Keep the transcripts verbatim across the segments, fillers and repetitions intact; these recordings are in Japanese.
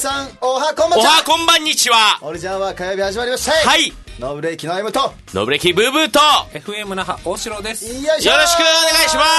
さん、おはこんばんちは。 おはこんばんにちは。 オリジナルは火曜日始まりました。 はい。 ノブレイキの M とノブレイキブーブーとエフエム 那覇大城です。 よいしょ。 よろしくお願いします。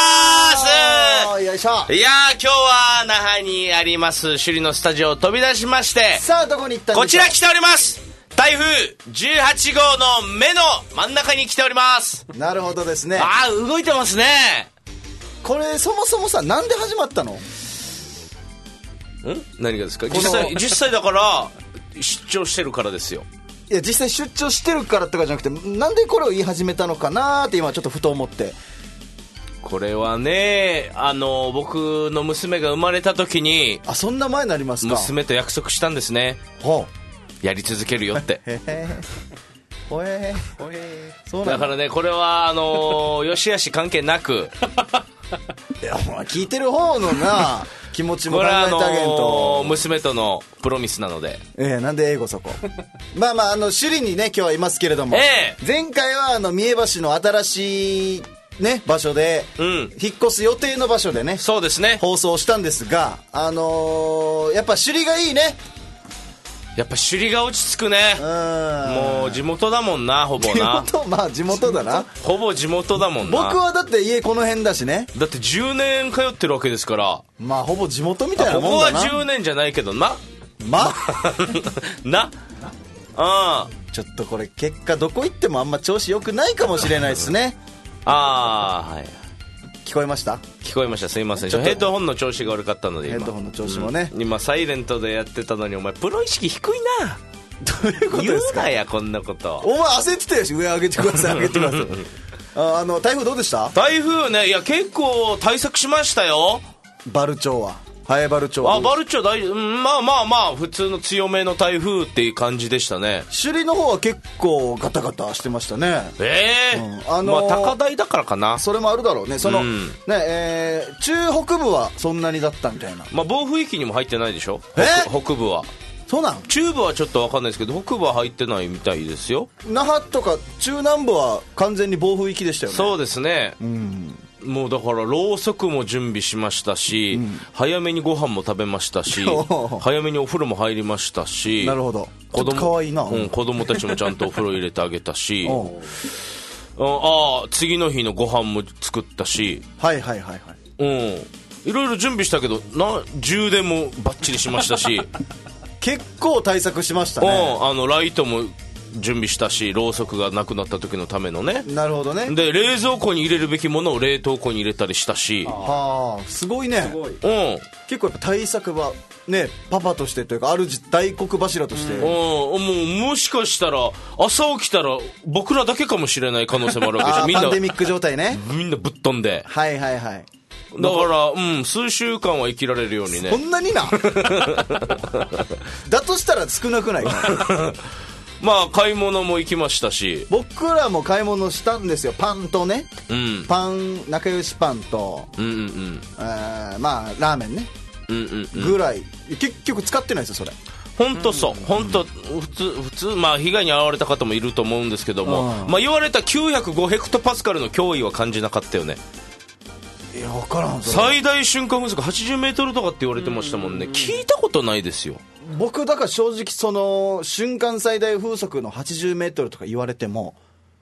よいしょ。 いやー、今日は那覇にあります首里のスタジオを飛び出しまして、 さあどこに行ったんでしょう。 こちら来ております。台風じゅうはちごうの目の真ん中に来ております。 なるほどですね。 あー、動いてますね。 これそもそもさ、なんで始まったの？ ん何がですか？実際実際だから出張してるからですよ。 いや実際出張してるからとかじゃなくて、なんでこれを言い始めたのかなーって今ちょっとふと思って。 これはね、あの僕の娘が生まれた時に、 あ、そんな前になりますか？ 娘と約束したんですね。 ほう、やり続けるよってへへほえほえそうなんだ。 だからね、これはあのー、よしあし関係なくいや、聞いてる方のな気持ちも考えてあげんと。 これはあのー、娘とのプロミスなので、 えー、なんで英語そこまあまあ、あの首里にね今日はいますけれども、 えー、 前回はあの三重橋の新しいね場所で、 うん、 引っ越す予定の場所でね、 そうですね、 放送したんですが、あのー、やっぱ首里がいいね。 やっぱ首里が落ち着くね。 うん、 もう地元だもんな、ほぼな。 地元、まあ地元だな。 ほぼ地元だもんな。 僕はだって家この辺だしね。 だってじゅうねん通ってるわけですから。 まあほぼ地元みたいなもんだな。 ここはじゅうねんじゃないけどな。 まなあちょっとこれ結果どこ行ってもあんま調子良くないかもしれないですね。 ああ、はい。 聞こえました？ 聞こえました。すいません。 ちょっとヘッドホンの調子が悪かったので今。 ヘッドホンの調子もね、 うん、今サイレントでやってたのに、お前プロ意識低いな。 どういうことですか？ 言うなやこんなこと。 お前焦ってたよし、上上げてください、上げてください。あ, あの台風どうでした？ 台風ね、いや結構対策しましたよ。 バル町はハエバル町は。 あ、バル町大丈夫、うん、まあまあまあ普通の強めの台風っていう感じでしたね。 首里の方は結構ガタガタしてましたね。 ええー、 うん、あのー、 まあ高台だからかな。 それもあるだろうね。その、 うん、 ねえー、中北部はそんなにだったみたいな。 まあ暴風域にも入ってないでしょ。 え北, 北部は。 そうなん？ 中部はちょっと分かんないですけど、北部は入ってないみたいですよ。 那覇とか中南部は完全に暴風域でしたよね。 そうですね、 うん、 もうだからろうそくも準備しましたし、うん、早めにご飯も食べましたし早めにお風呂も入りましたし。 なるほど。 子供かわいいな、 うん、子供たちもちゃんとお風呂入れてあげたしああ、次の日のご飯も作ったし。 はいはいはいはい。 うん、いろいろ準備したけどな、充電もバッチリしましたし結構対策しましたね。 うん、あのライトも準備したし、ろうそくがなくなった時のためのね。 なるほどね。 で冷蔵庫に入れるべきものを冷凍庫に入れたりしたし。 はあ、すごいね。すごい、 うん、 結構やっぱ対策はね、パパとしてというか、ある大黒柱として、うん、 もうもしかしたら朝起きたら僕らだけかもしれない可能性もあるわけでしょ。みんなパンデミック状態ね。 みんなぶっ飛んで。 はいはいはい。 だから、うん、数週間は生きられるようにね。 そんなになだとしたら少なくないかまあ買い物も行きましたし。 僕らも買い物したんですよ。パンとね、 うん、 パン、仲良しパンと、 うんうんうん、 あまあラーメンね、 うんうんうん、 ぐらい。結局使ってないですよそれ。 本当そう、本当普通普通、まあ被害に遭われた方もいると思うんですけども、まあ言われたきゅうひゃくごヘクトパスカルの脅威は感じなかったよね。 いや分からん。 最大瞬間風速はちじゅうメートルとかって言われてましたもんね。聞いたことないですよ。 僕だから正直その瞬間最大風速のはちじゅうメートルとか言われても、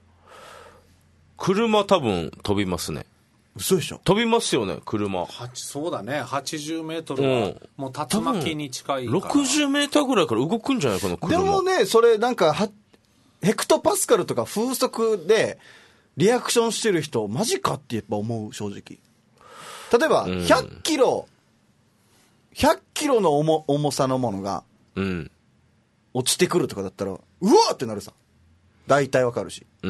車多分飛びますね。 嘘でしょ。 飛びますよね車。 そうだね、はちじゅうメートルはもう竜巻に近いから、 ろくじゅうメーターぐらいから動くんじゃないかな車。 でもね、それなんかはヘクトパスカルとか風速でリアクションしてる人マジかってやっぱ思う。正直例えばひゃっキロ、ひゃっキロの 重, 重さのものが落ちてくるとかだったら、うわーってなるさ。大体わかるし、 うん、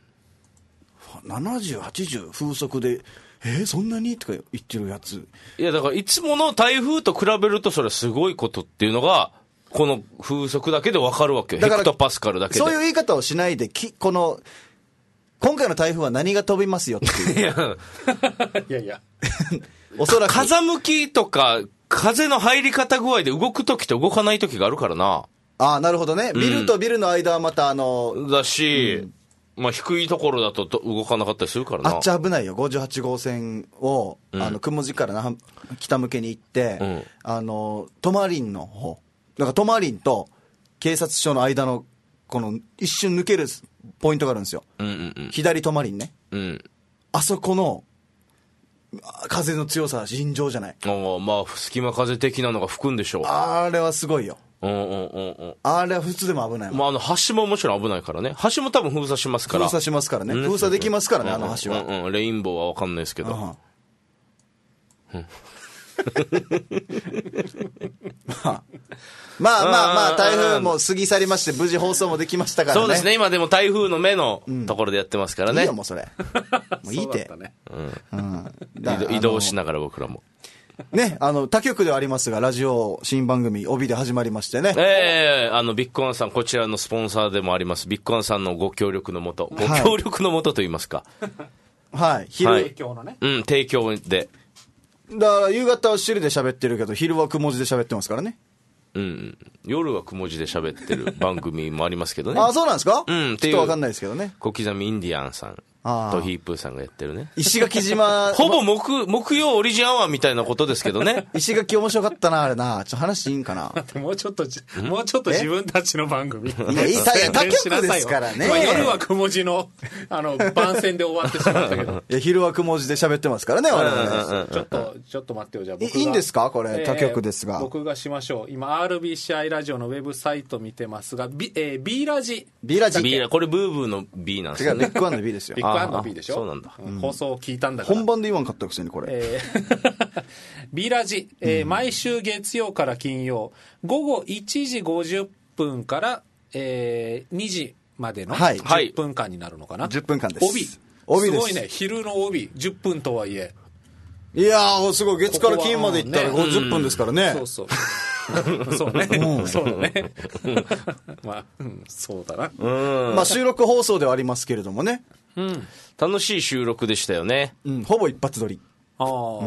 ななじゅう、はちじゅう風速でえー、そんなにとか言ってるやつ。 いやだからいつもの台風と比べるとそれはすごいことっていうのがこの風速だけでわかるわけよ。ヘクトパスカルだけで。 そういう言い方をしないで、きこの今回の台風は何が飛びますよっていう。いやいやいやおそらく風向きとか風の入り方具合で動くときと動かないときがあるからな。 ああ、なるほどね。ビルとビルの間はまたあの、 うん、だし、うん、まあ低いところだと動かなかったりするからな。 あっち危ないよ。ごじゅうはちごう線を、うん、あの雲路からな北向けに行って、うん、あのトマリンの方だからトマリンと警察署の間のこの一瞬抜けるポイントがあるんですよ、 うんうんうん、 左トマリンね、 うん、 あそこの風の強さ尋常じゃない。 あ、まあ隙間風的なのが吹くんでしょう。 あれはすごいよ。 うんうんうんうん、 あれは普通でも危ないもん。 まあ、あの橋ももちろん危ないからね。橋も多分封鎖しますから。 封鎖しますからね、うん、封鎖できますからね、うん、あの橋は、 うんうん、レインボーは分かんないですけど、うんうんまあまあまあまあ台風も過ぎ去りまして無事放送もできましたからね。 そうですね、今でも台風の目のところでやってますからね、 うん、いいよもうそれもういいて、ね、 うんうん、移動しながら僕らもね、あの他局ではありますがラジオ新番組帯で始まりましてね、 えー、あのビッグワンさん、こちらのスポンサーでもありますビッグワンさんのご協力のもと、ご協力のもとと言いますか、 はい、昼、 はい、 提供のね、 うん、提供で、 だから夕方は汁で喋ってるけど昼はく文字で喋ってますからね。 うん、夜はく文字で喋ってる番組もありますけどね。 あ、そうなんですか、 うん、 ちょっと分かんないですけどね。 小刻みインディアンさんとヒープーさんがやってるね、 石垣島ほぼ木木曜オリジンアワーみたいなことですけどね石垣面白かったなあれな。ちょっと話いいんかなもうちょっともうちょっと自分たちの番組いやいい他局ですからね。 夜はく文字のあの番宣で終わってしまったけどいや昼はく文字で喋ってますからね我々。 ちょっとちょっと待ってよ、じゃあ僕がいいんですかこれ他局ですが、 えー、僕がしましょう。今 アールビーシーアイ ラジオのウェブサイト見てますが B,、えー、B ラジ B ラジ B ラこれブーブーの B なんですよね。 違うビッグワンの B ですよビッグワンの B でしょ。 そうなんだ、 うん、放送を聞いたんだから本番で言わんかったくせにこれ、 えー、B ラジ、えーうん、毎週月曜から金曜午後いちじごじゅっぷんから、えー、にじまでのじゅっぷんかんになるのかな、はい、 じゅっぷんかんです。 帯帯です。 すごいね、昼の帯じゅっぷんとはいえ、 いやーすごい、月から金までいったらごじゅっぷんですからね。 そうそうそうね、うん、そうだねまあ、うん、そうだな、 うん、まあ収録放送ではありますけれどもね、 うん、楽しい収録でしたよね、 うん、ほぼ一発撮り。 ああ、 うん、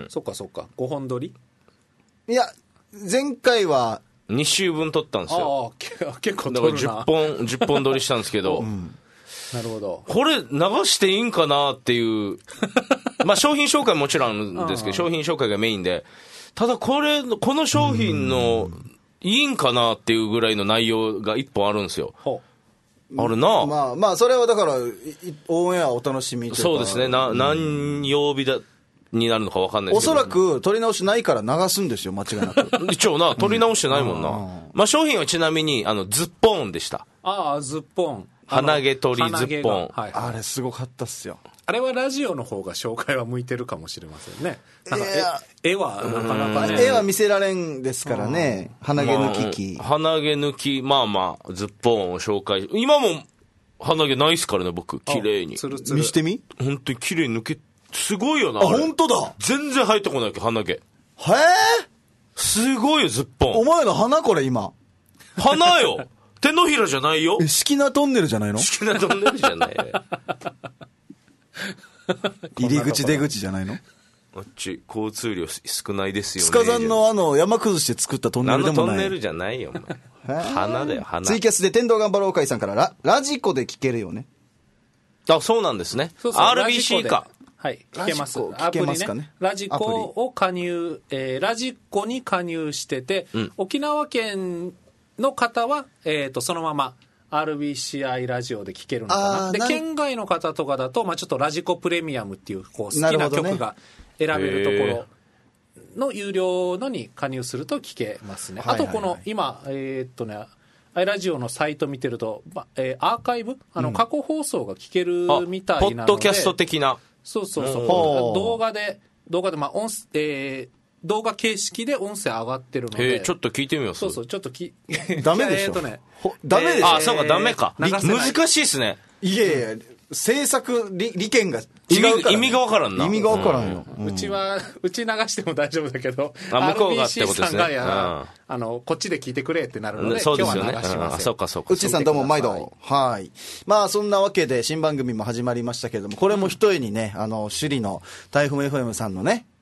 そっかそっか、ごほん撮り。 いや前回はに週分撮ったんですよ。 ああ結構撮るな。 だからじゅっぽんじゅっぽん撮りしたんですけど、うん、 なるほど。 これ流していいんかなっていうまあ商品紹介もちろんあるんですけど、商品紹介がメインで、ただこれこの商品のいいんかなっていうぐらいの内容が一本あるんですよ。あるな。 まあまあそれはだからオンエアお楽しみというか。 そうですね。な何曜日だになるのか分かんないですけど、 おそらく撮り直しないから流すんですよ、間違いなく一応な撮り直してないもんな、うん、まあ商品はちなみにあのズッポンでした。 ああズッポン、 鼻毛取りズッポン、 はいはい、 あれすごかったっすよ。 あれはラジオの方が紹介は向いてるかもしれませんね。なんか絵絵はなかなか、ね、 絵は見せられんですからね。鼻毛抜き、 まあ、鼻毛抜き、まあまあズッポンを紹介。今も鼻毛ないっすからね僕、綺麗に。 つるつる見してみ。 本当に綺麗に抜け、すごいよな。 あ、本当だ。 全然入ってこないけど鼻毛。へえ。すごいよズッポン。 お前の鼻これ今。 鼻よ。手のひらじゃないよ。 え、敷名トンネルじゃないの？ 敷名トンネルじゃない。 入り口出口じゃないの？ あっち交通量少ないですよね。 スカザンのあの山崩して作ったトンネルでもない。 あのトンネルじゃないよお前。鼻だよ鼻。 ツイキャスで天道頑張ろう会さんからララジコで聞けるよね。 あ、そうなんですね。 そうそうアールビーシー か。 はい、聞けます。 聞けますかね。 ラジコを加入、えー、ラジコに加入してて、うん、沖縄県の方は、えー、とそのまま アールビーシーアイ ラジオで聞けるのかな。で県外の方とかだと、まあ、ちょっとラジコプレミアムっていう、こう好きな曲が選べるところの有料のに加入すると聞けますね。あとこの今、えー、っとねアイラジオのサイト見てると、まえー、アーカイブあの過去放送が聞けるみたいなので、 うん、ポッドキャスト的な。 そうそうそう、動画で動画でまあ音、えー、動画形式で音声上がってるので、 ちょっと聞いてみます。 そうそうちょっときダメでしょ。えーとね、ダメでしょ。 あ、そうかダメか。難しいですね。 いやいや制作利権が違うから、ね、 意味が分からんな。 意味が分からんよ、 うん、うちはうち流しても大丈夫だけど、 あ向こうがってことですね。 アールビーシー さんがや、うん、あのこっちで聞いてくれってなるので、 そうですよね。 今日は流しません。 あ、そうかそうか。 うちさんどうも毎度。はい。まあそんなわけで新番組も始まりましたけれども、これも一重にね、あの首里の台風 エフエム さんのね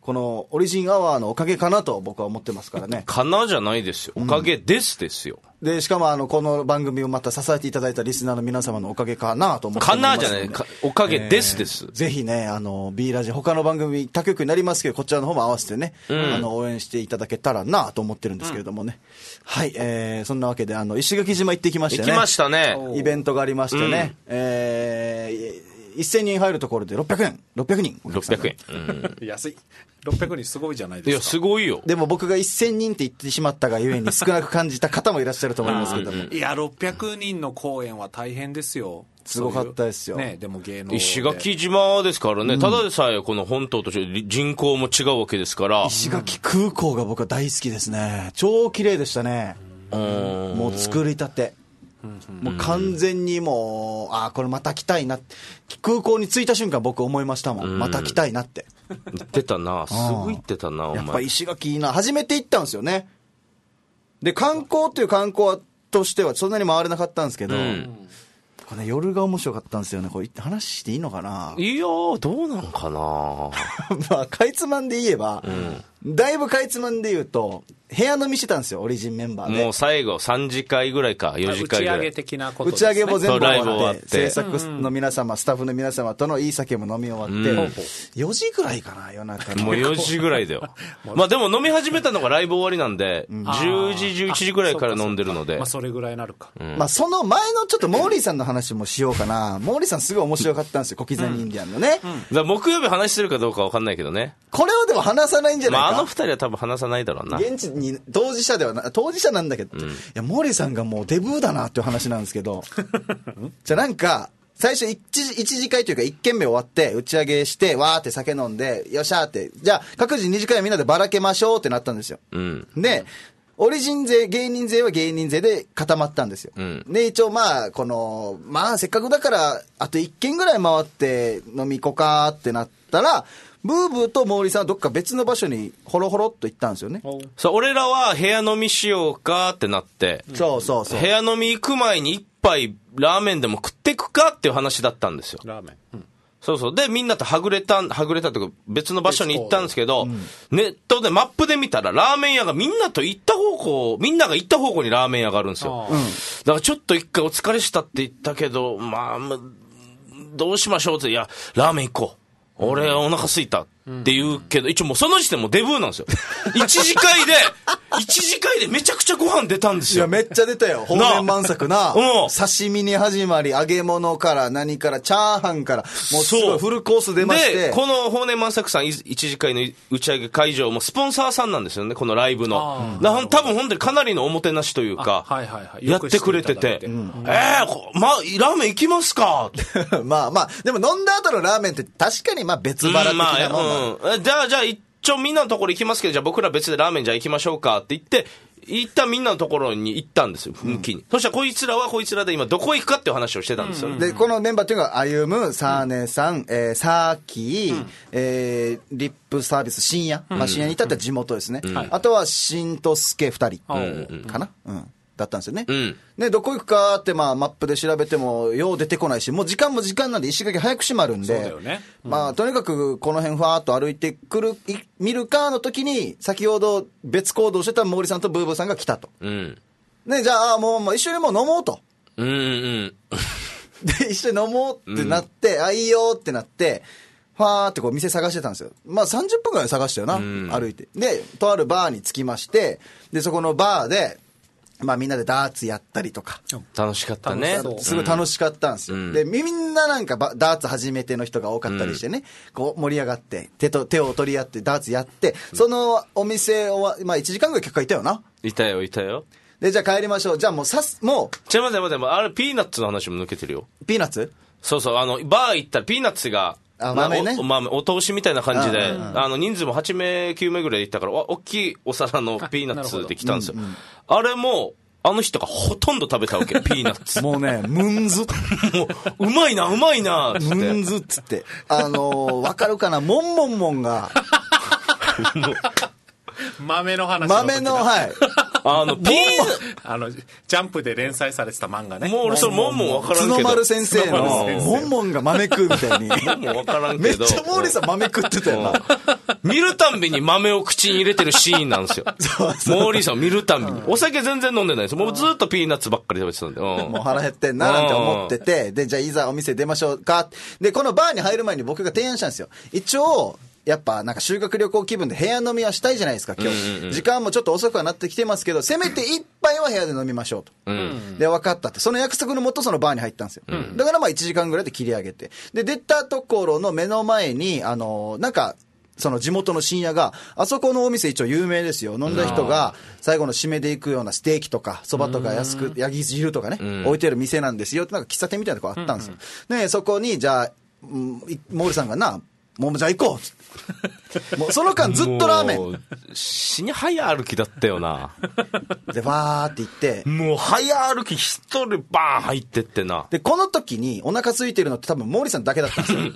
このオリジンアワーのおかげかなと僕は思ってますからね。 かなじゃないですよ。おかげですですよ。 うん、で、しかもあの、この番組をまた支えていただいたリスナーの皆様のおかげかなと思っておりますので。 かなじゃない、かおかげですです。 えー、ぜひね、あの、B ラジ、他の番組他局になりますけど、こちらの方も合わせてね、うん、あの、応援していただけたらなと思ってるんですけれどもね。うん、はい、えー、そんなわけで、あの、石垣島行ってきましてね。 行きましたね。 イベントがありましてね。うん、えー、せんにん入るところでろっぴゃくえん、ろっぴゃくにん。 ろっぴゃくえん。 うん、安い。ろっぴゃくにんすごいじゃないですか。 いや、すごいよ。 でも僕がせんにんって言ってしまったがゆえに少なく感じた方もいらっしゃると思いますけども。 いや、ろっぴゃくにんの公演は大変ですよ。 すごかったですよ。 ね、でも芸能石垣島ですからね、うん、ただでさえこの本島として人口も違うわけですから。 石垣空港が僕は大好きですね。超綺麗でしたね。うん、もう作りたて。もう完全にもう、ああ、これまた来たいな。空港に着いた瞬間僕思いましたもん。また来たいなって。 言ってたな。すごい言ってたな、お前。 やっぱ石垣いいな。初めて行ったんですよね。で、観光っていう観光としてはそんなに回れなかったんですけど、うん、これ夜が面白かったんですよね。これ話していいのかな。 いやー、どうなんかな。 まあ、かいつまんで言えば、うん、だいぶかいつまんで言うと、部屋飲みしてたんですよ、オリジンメンバーで。 もう最後さんじかいぐらいか、よじかいぐらい。 打ち上げ的なことですね。 打ち上げも全部終わっ、 終わってて、 制作の皆様、スタッフの皆様とのいい酒も飲み終わって、うん、よじぐらいかな、夜中の。 もうよじぐらいだよ。まあでも飲み始めたのがライブ終わりなんで、うん、じゅうじ、じゅういちじぐらいから飲んでるので。 まあそれぐらいになるか。 うん、まあその前のちょっとモーリーさんの話もしようかな。モーリーさんすごい面白かったんですよ、小刻みインディアンのね。 うんうん、だから木曜日話してるかどうかわかんないけどね。 これはでも話さないんじゃないか。 まああの二人は多分話さないだろうな。 現地に当事者ではな、当事者なんだけど、うん、いや、モーリーさんがもうデブーだなっていう話なんですけど、じゃあなんか、最初一次、一次会というか一軒目終わって、打ち上げして、わーって酒飲んで、よっしゃーって、じゃあ各自二次会はみんなでばらけましょうってなったんですよ。うん、で、オリジン勢、芸人勢は芸人勢で固まったんですよ。うん、で、一応まあ、この、まあ、せっかくだから、あと一軒ぐらい回って飲み行こうかってなったら、ブーブーとモーリーさんはどっか別の場所にホロホロっと行ったんですよね。 そう、俺らは部屋飲みしようかってなって、 うん、そうそうそう。 部屋飲み行く前に一杯ラーメンでも食ってくかっていう話だったんですよ。 ラーメン。うん、 そうそう。で、みんなとはぐれた、はぐれたというか別の場所に行ったんですけど、うん、ネットでマップで見たらラーメン屋がみんなと行った方向、みんなが行った方向にラーメン屋があるんですよ。うん、だからちょっと一回お疲れしたって言ったけど、まあ、どうしましょうって、いや、ラーメン行こう。俺お腹空いたって言うけど、一応もうその時点もうデブーなんですよ。一次会で、一次会でめちゃくちゃご飯出たんですよ。 いや、めっちゃ出たよ。方面満作な。刺身に始まり、揚げ物から何から、チャーハンから、もうすごいフルコース出まして。 で、この方面満作さん、一次会の打ち上げ会場もスポンサーさんなんですよね、このライブの。だ多分本当にかなりのおもてなしというか、はいはいはい、やってくれてて、うん、えー、まあ、ラーメン行きますかまあまあ、でも飲んだ後のラーメンって確かにまあ別腹的なもん、 うんまあうん、じゃあ、じゃあ、一応みんなのところ行きますけど、じゃあ僕ら別でラーメンじゃあ行きましょうかって言って、一旦みんなのところに行ったんですよ、向きに。うん、そしたらこいつらはこいつらで今どこ行くかっていう話をしてたんですよ。うんうん、 で、このメンバーっていうのが、あゆむ、さーねさん、うん、えー、さーきー、うん、えー、リップサービス、深夜。うん、まあ深夜に至っては地元ですね。うん、あとは、しんとすけ二人、うん、かな、うんうんだったんですよね。うん、で、どこ行くかって、まあ、マップで調べても、よう出てこないし、もう時間も時間なんで、石垣早く閉まるんで、そうだよね。うん、まあ、とにかく、この辺ふわーっと歩いてくる、見るかの時に、先ほど別行動してた毛利さんとブーブーさんが来たと。うん。ね、じゃあ、もう、もう一緒にもう飲もうと。うんうん。で、一緒に飲もうってなって、うん、あ、いいよってなって、ファーってこう店探してたんですよ。まあさんじゅっぷんぐらい探したよな、うん、歩いて。で、とあるバーに着きまして、で、そこのバーで、まあみんなでダーツやったりとか。 楽しかったね。 すごい楽しかったんですよ。うん、で、みんななんかダーツ初めての人が多かったりしてね、うん、こう盛り上がって、手と手を取り合ってダーツやって、そのお店を、まあいちじかんぐらい客がいたよな。 いたよ、いたよ。 で、じゃあ帰りましょう。じゃあもうさす、もう。 ちょ、待って待って、あれピーナッツの話も抜けてるよ。 ピーナッツ？ そうそう、あの、バー行ったらピーナッツが、 あ、豆ね。 お、豆、お通しみたいな感じで、あ, あの、人数もはちめい、きゅうめいぐらいで行ったから、大きいお皿のピーナッツで来たんですよ。あ, うんうん、あれも、あの人がほとんど食べたわけ、ピーナッツ。 もうね、ムンズ。 もう、うまいな、うまいな、 つって。ムンズっつって。あのー、わかるかな、モンモンモンが。 豆の話の。 豆の、はい。 あの、ピン、 あの、ジャンプで連載されてた漫画ね。 もう俺それモンモンわからんけど。 角丸先生の、モンモンが豆食うみたいに。 モンモンわからんめけど。 っちゃモーリーさん豆食ってたよな。 見るたんびに豆を口に入れてるシーンなんですよ。 そうそうモーリーさんを見るたんびに。お酒全然飲んでないです。もうずっとピーナッツばっかり食べてたんで。うん、 もう腹減ってんななんて思ってて、で、じゃあいざお店出ましょうか。で、このバーに入る前に僕が提案したんですよ。一応、やっぱなんか修学旅行気分で部屋飲みはしたいじゃないですか今日、うんうんうん、時間もちょっと遅くはなってきてますけどせめて一杯は部屋で飲みましょうと、うん、で分かったってその約束のもとそのバーに入ったんですよ、うん、だからまあいちじかんぐらいで切り上げてで出たところの目の前にあのなんかその地元の深夜があそこのお店一応有名ですよ飲んだ人が最後の締めで行くようなステーキとかそばとか安くヤギ汁とかね、うん、置いてる店なんですよってなんか喫茶店みたいなとこあったんですよ、うんうん、でそこにじゃあモーリさんがなもうじゃあ行こうもうその間ずっとラーメン死に早歩きだったよなでわーって行ってもう早歩き一人バーン入ってってなでこの時にお腹空いてるのって多分モーリーさんだけだったんですよ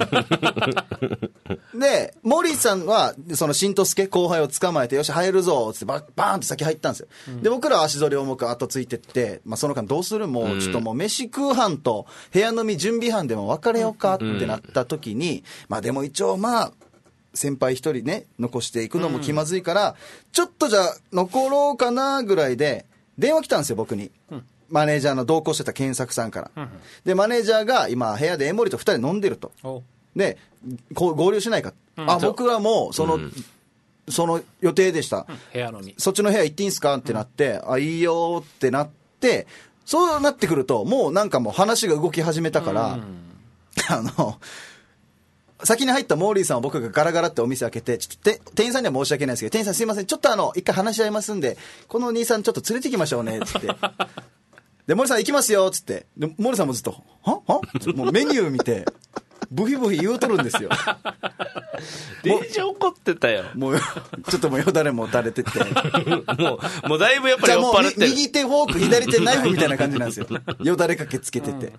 でモーリーさんはその新とすけ後輩を捕まえてよし入るぞってバーンって先入ったんですよ、うん、で僕らは足取り重く後ついてって、まあ、その間どうするもうちょっともう飯食う班と部屋飲み準備班でも別れようかってなった時に、うん、まあでも一応まあ先輩一人ね残していくのも気まずいから、うん、ちょっとじゃあ残ろうかなぐらいで電話来たんですよ僕に、うん、マネージャーの同行してた健作さんから、うん、でマネージャーが今部屋で江森とふたり飲んでるとでこう合流しないか、うん、あ僕はもうその、うん、その予定でした、うん、 部屋飲みそっちの部屋行っていいんすかってなって、うん、あいいよってなってそうなってくるともうなんかもう話が動き始めたから、うん、あの先に入ったモーリーさんを僕がガラガラってお店開けてちょっとて店員さんには申し訳ないですけど店員さんすいませんちょっとあの一回話し合いますんでこの兄さんちょっと連れてきましょうねっつってでモーリーさん行きますよっつってでモーリーさんもずっとははもうメニュー見てブヒブヒ言うとるんですよ電車怒ってたよもうちょっともうよだれも垂れててもうもうだいぶやっぱり酔っ払ってる右手フォーク左手ナイフみたいな感じなんですよよだれかけつけてて、うん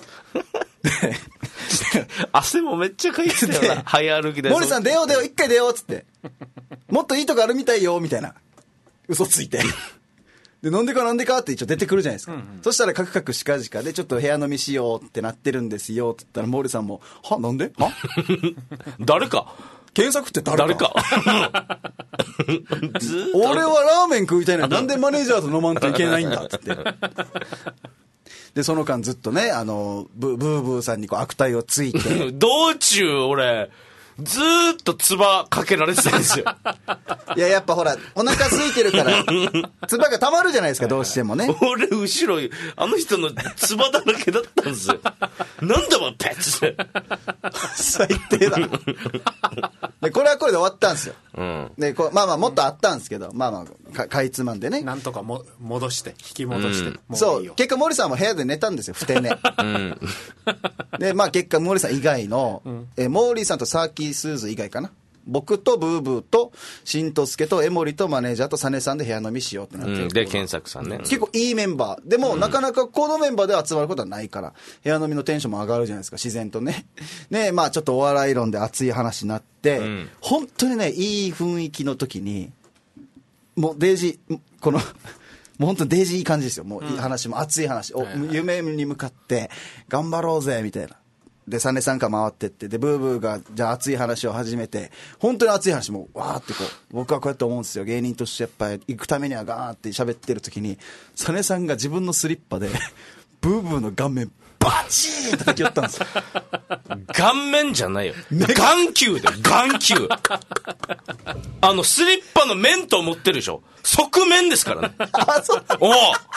汗もめっちゃかいてたよな早歩きで森さん出よう出よう一回出ようっつってもっといいとこあるみたいよみたいな嘘ついてで飲んでか飲んでかって一応出てくるじゃないですか、うんうん、そしたらカクカクしかじかでちょっと部屋飲みしようってなってるんですよって言ったらモーリーさんもはなんでは誰か検索って誰か誰か俺はラーメン食いたいのになんでマネージャーと飲まんといけないんだっつってでその間ずっとねあの ブ, ブーブーさんにこう悪態をついて道中俺ずーっと唾かけられてたんですよいややっぱほらお腹空いてるから唾が溜まるじゃないですかどうしてもね俺後ろあの人の唾だらけだったんですよなんだもんペッツ最低だでこれはこれで終わったんですよ、うん、でこうまあまあもっとあったんですけど、うん、まあまあ か, かいつまんでねなんとかも戻して引き戻して、うん、もういいそう結果森さんも部屋で寝たんですよふて寝、うん、でまあ結果森さん以外の、うん、えモーリーさんとサーキースーズ以外かな僕とブーブーと新とすけと江森とマネージャーとサネさんで部屋飲みしようってなって、 うん、で健作さんね結構いいメンバーでも、うん、なかなかこのメンバーで集まることはないから部屋飲みのテンションも上がるじゃないですか自然とねねまあちょっとお笑い論で熱い話になって、うん、本当にねいい雰囲気の時にもうデイジーこのもう本当にデイジーいい感じですよもういい話も熱い話、うん、お夢に向かって頑張ろうぜみたいなでサネさんから回ってってでブーブーがじゃあ熱い話を始めて本当に熱い話もわーってこう僕はこうやって思うんですよ芸人としてやっぱり行くためにはガーって喋ってる時にサネさんが自分のスリッパでブーブーの顔面バチーン叩き寄ったんですよ顔面じゃないよ眼球で眼球あのスリッパの面と思ってるでしょ側面ですからねあそうお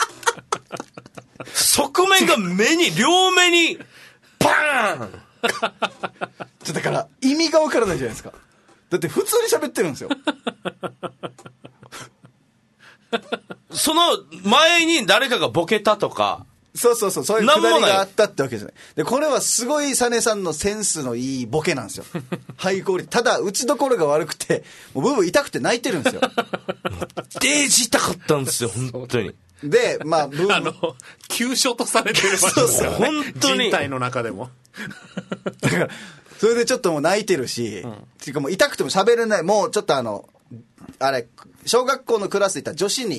側面が目に両目にバーンちょだから意味がわからないじゃないですかだって普通に喋ってるんですよその前に誰かがボケたとかそうそうそうそういうくだりがあったってわけじゃないでこれはすごいサネさんのセンスのいいボケなんですよハイクオリティただ打ちどころが悪くてもうブーブー痛くて泣いてるんですよデージ痛かったんですよ本当にでまあブーブーあの急所とされてる場所ですよね本当に人体の中でもだからそれでちょっともう泣いてるし、うん、っていうかもう痛くても喋れないもうちょっとあのあれ小学校のクラスでいったら女子に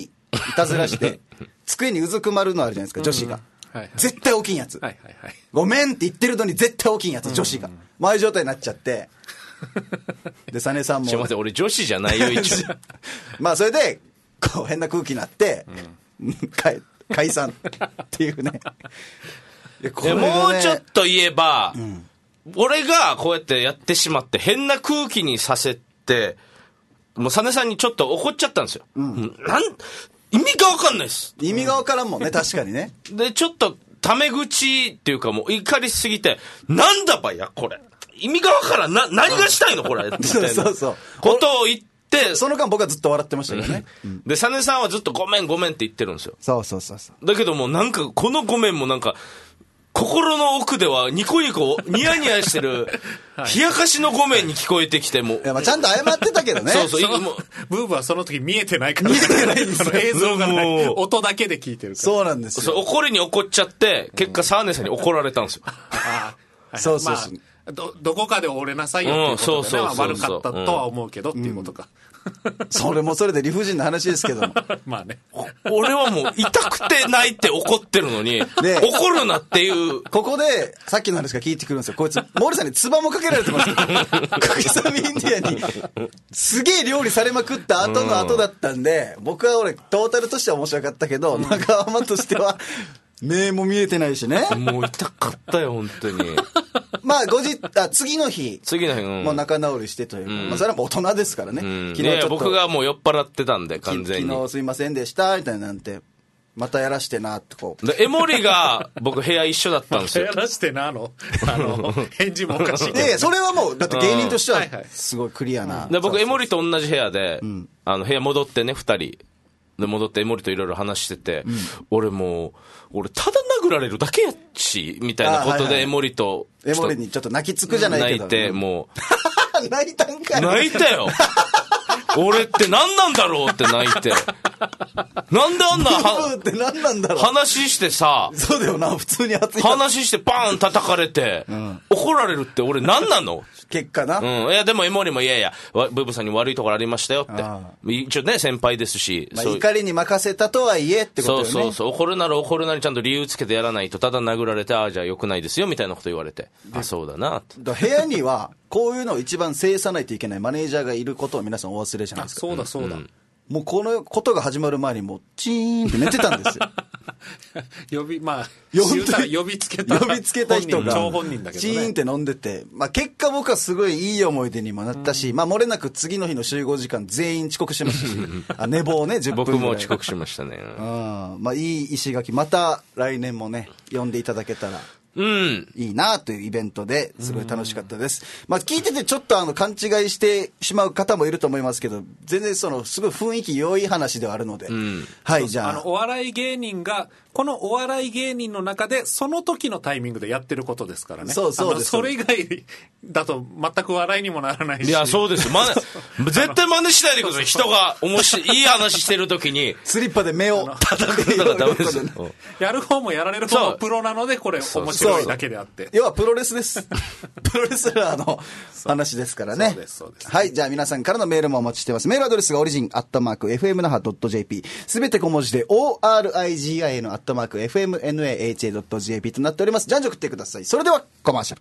いたずらして机にうずくまるのあるじゃないですか、女子が、 はいはい、 絶対大きいやつ、 はいはいはい、 ごめんって言ってるのに絶対大きいやつ、女子が前状態になっちゃってでサネさんもすいません俺女子じゃないよ一応まあそれでこう変な空気になって、うん、解散っていうねいやこれがねもうちょっと言えば、 うん、 俺がこうやってやってしまって変な空気にさせてもうサネさんにちょっと怒っちゃったんですよ、うん、なん意味が分かんないです。 意味が分からんもんね確かにねでちょっとタメ口っていうかもう怒りすぎてなんだばやこれ意味が分からんな何がしたいのこれみたいなそうそうことを言ってその間僕はずっと笑ってましたけどね、 うん、でサネさんはずっとごめんごめんって言ってるんですよ。 そうそうそうそうだけどもなんかこのごめんもなんか心の奥ではニコニコニヤニヤしてる冷やかしのごめんに聞こえてきてもいやまあちゃんと謝ってたけどねそうそうそのもうブーブーはその時見えてないから見えてないんですよ映像がない音だけで聞いてるからそうなんですよ。 怒りに怒っちゃって結果サーネさんに怒られたんですよああそうそうそう、 まあ、ど, どこかで折れなさいよっていうことで、ね、 うんそうそうそうそう悪かったとは思うけどっていうことか、 うん、それもそれで理不尽な話ですけどもまあね俺はもう痛くて泣いて怒ってるのに、ね、怒るなっていうここでさっきの話が聞いてくるんですよ。こいつモーリさんに唾もかけられてますよクキサミインディアにすげえ料理されまくった後の後だったんで、うん、僕は俺トータルとしては面白かったけど、うん、仲間としては目も見えてないしねもう痛かったよ本当にまあ後日あ次の日次の日、うん、 もう仲直りしてというか、うんまあ、それはもう大人ですからね、うん、 昨日ちょっと僕がもう酔っ払ってたんで完全に昨日すいませんでしたみたいなんてまたやらしてなってこうでエモリが僕部屋一緒だったんですよまたやらしてなのあの返事もおかしいけど、 ね、それはもうだって芸人としてはすごいクリアな、 で僕エモリと同じ部屋で、うん、あの部屋戻ってねふたりで戻ってエモリといろいろ話してて、うん、俺もう俺ただ殴られるだけやしみたいなことでエモリとエモリにちょっと泣きつくじゃないけど、 泣いてもう泣いたんかい泣いたよ俺って何なんだろうって泣いてなんであんなはって何なんだろう話してさそうだよな普通に熱い話してバーン叩かれて、うん、怒られるって俺何なの結果な、 うん、いやでもエモリもいやいやブーブーさんに悪いところありましたよって一応ね先輩ですし、 まあ、怒りに任せたとはいえってことよね。 そうそうそう怒るなら怒るなりちゃんと理由つけてやらないとただ殴られてああじゃあ良くないですよみたいなこと言われてあそうだなってだ部屋にはこういうのを一番制さないといけないマネージャーがいることを皆さんお忘れじゃないですか。 そうだそうだ、うん、 もうこのことが始まる前にもうチーンって寝てたんですよ呼びまあ呼呼びつけた呼びつけた人が張本人だけど、ね、 チーンって飲んでて、まあ、結果僕はすごいいい思い出にもなったし、うんまあ、漏れなく次の日の集合時間全員遅刻しましたしあ寝坊ねじゅっぷんぐらい僕も遅刻しましたね、 うんまあ、いい石垣また来年もね呼んでいただけたらうん、 いいなというイベントですごい楽しかったです、まあ、聞いててちょっとあの勘違いしてしまう方もいると思いますけど全然そのすごい雰囲気良い話ではあるので、うん、はいじゃあ、 あのお笑い芸人がこのお笑い芸人の中でその時のタイミングでやってることですからね。 そうそうです。 それ以外だと全く笑いにもならないし。 いやそうですよ、絶対真似しないでください。人が面白いいい話してる時にスリッパで目を叩くのがダメですよやる方もやられる方もプロなのでこれ面白いだけであって、 要はプロレスですプロレスラーの話ですからね。 そうですそうです。 はいじゃあ皆さんからのメールもお待ちしてます。メールアドレスがオリジンアットマーク エフエムナハドットジェーピー すべて小文字で オーアールアイジーアイエヌ アットマーク エフエムエヌエーエイチエードットジェーピー となっております。じゃんじょ送ってください。それではコマーシャル。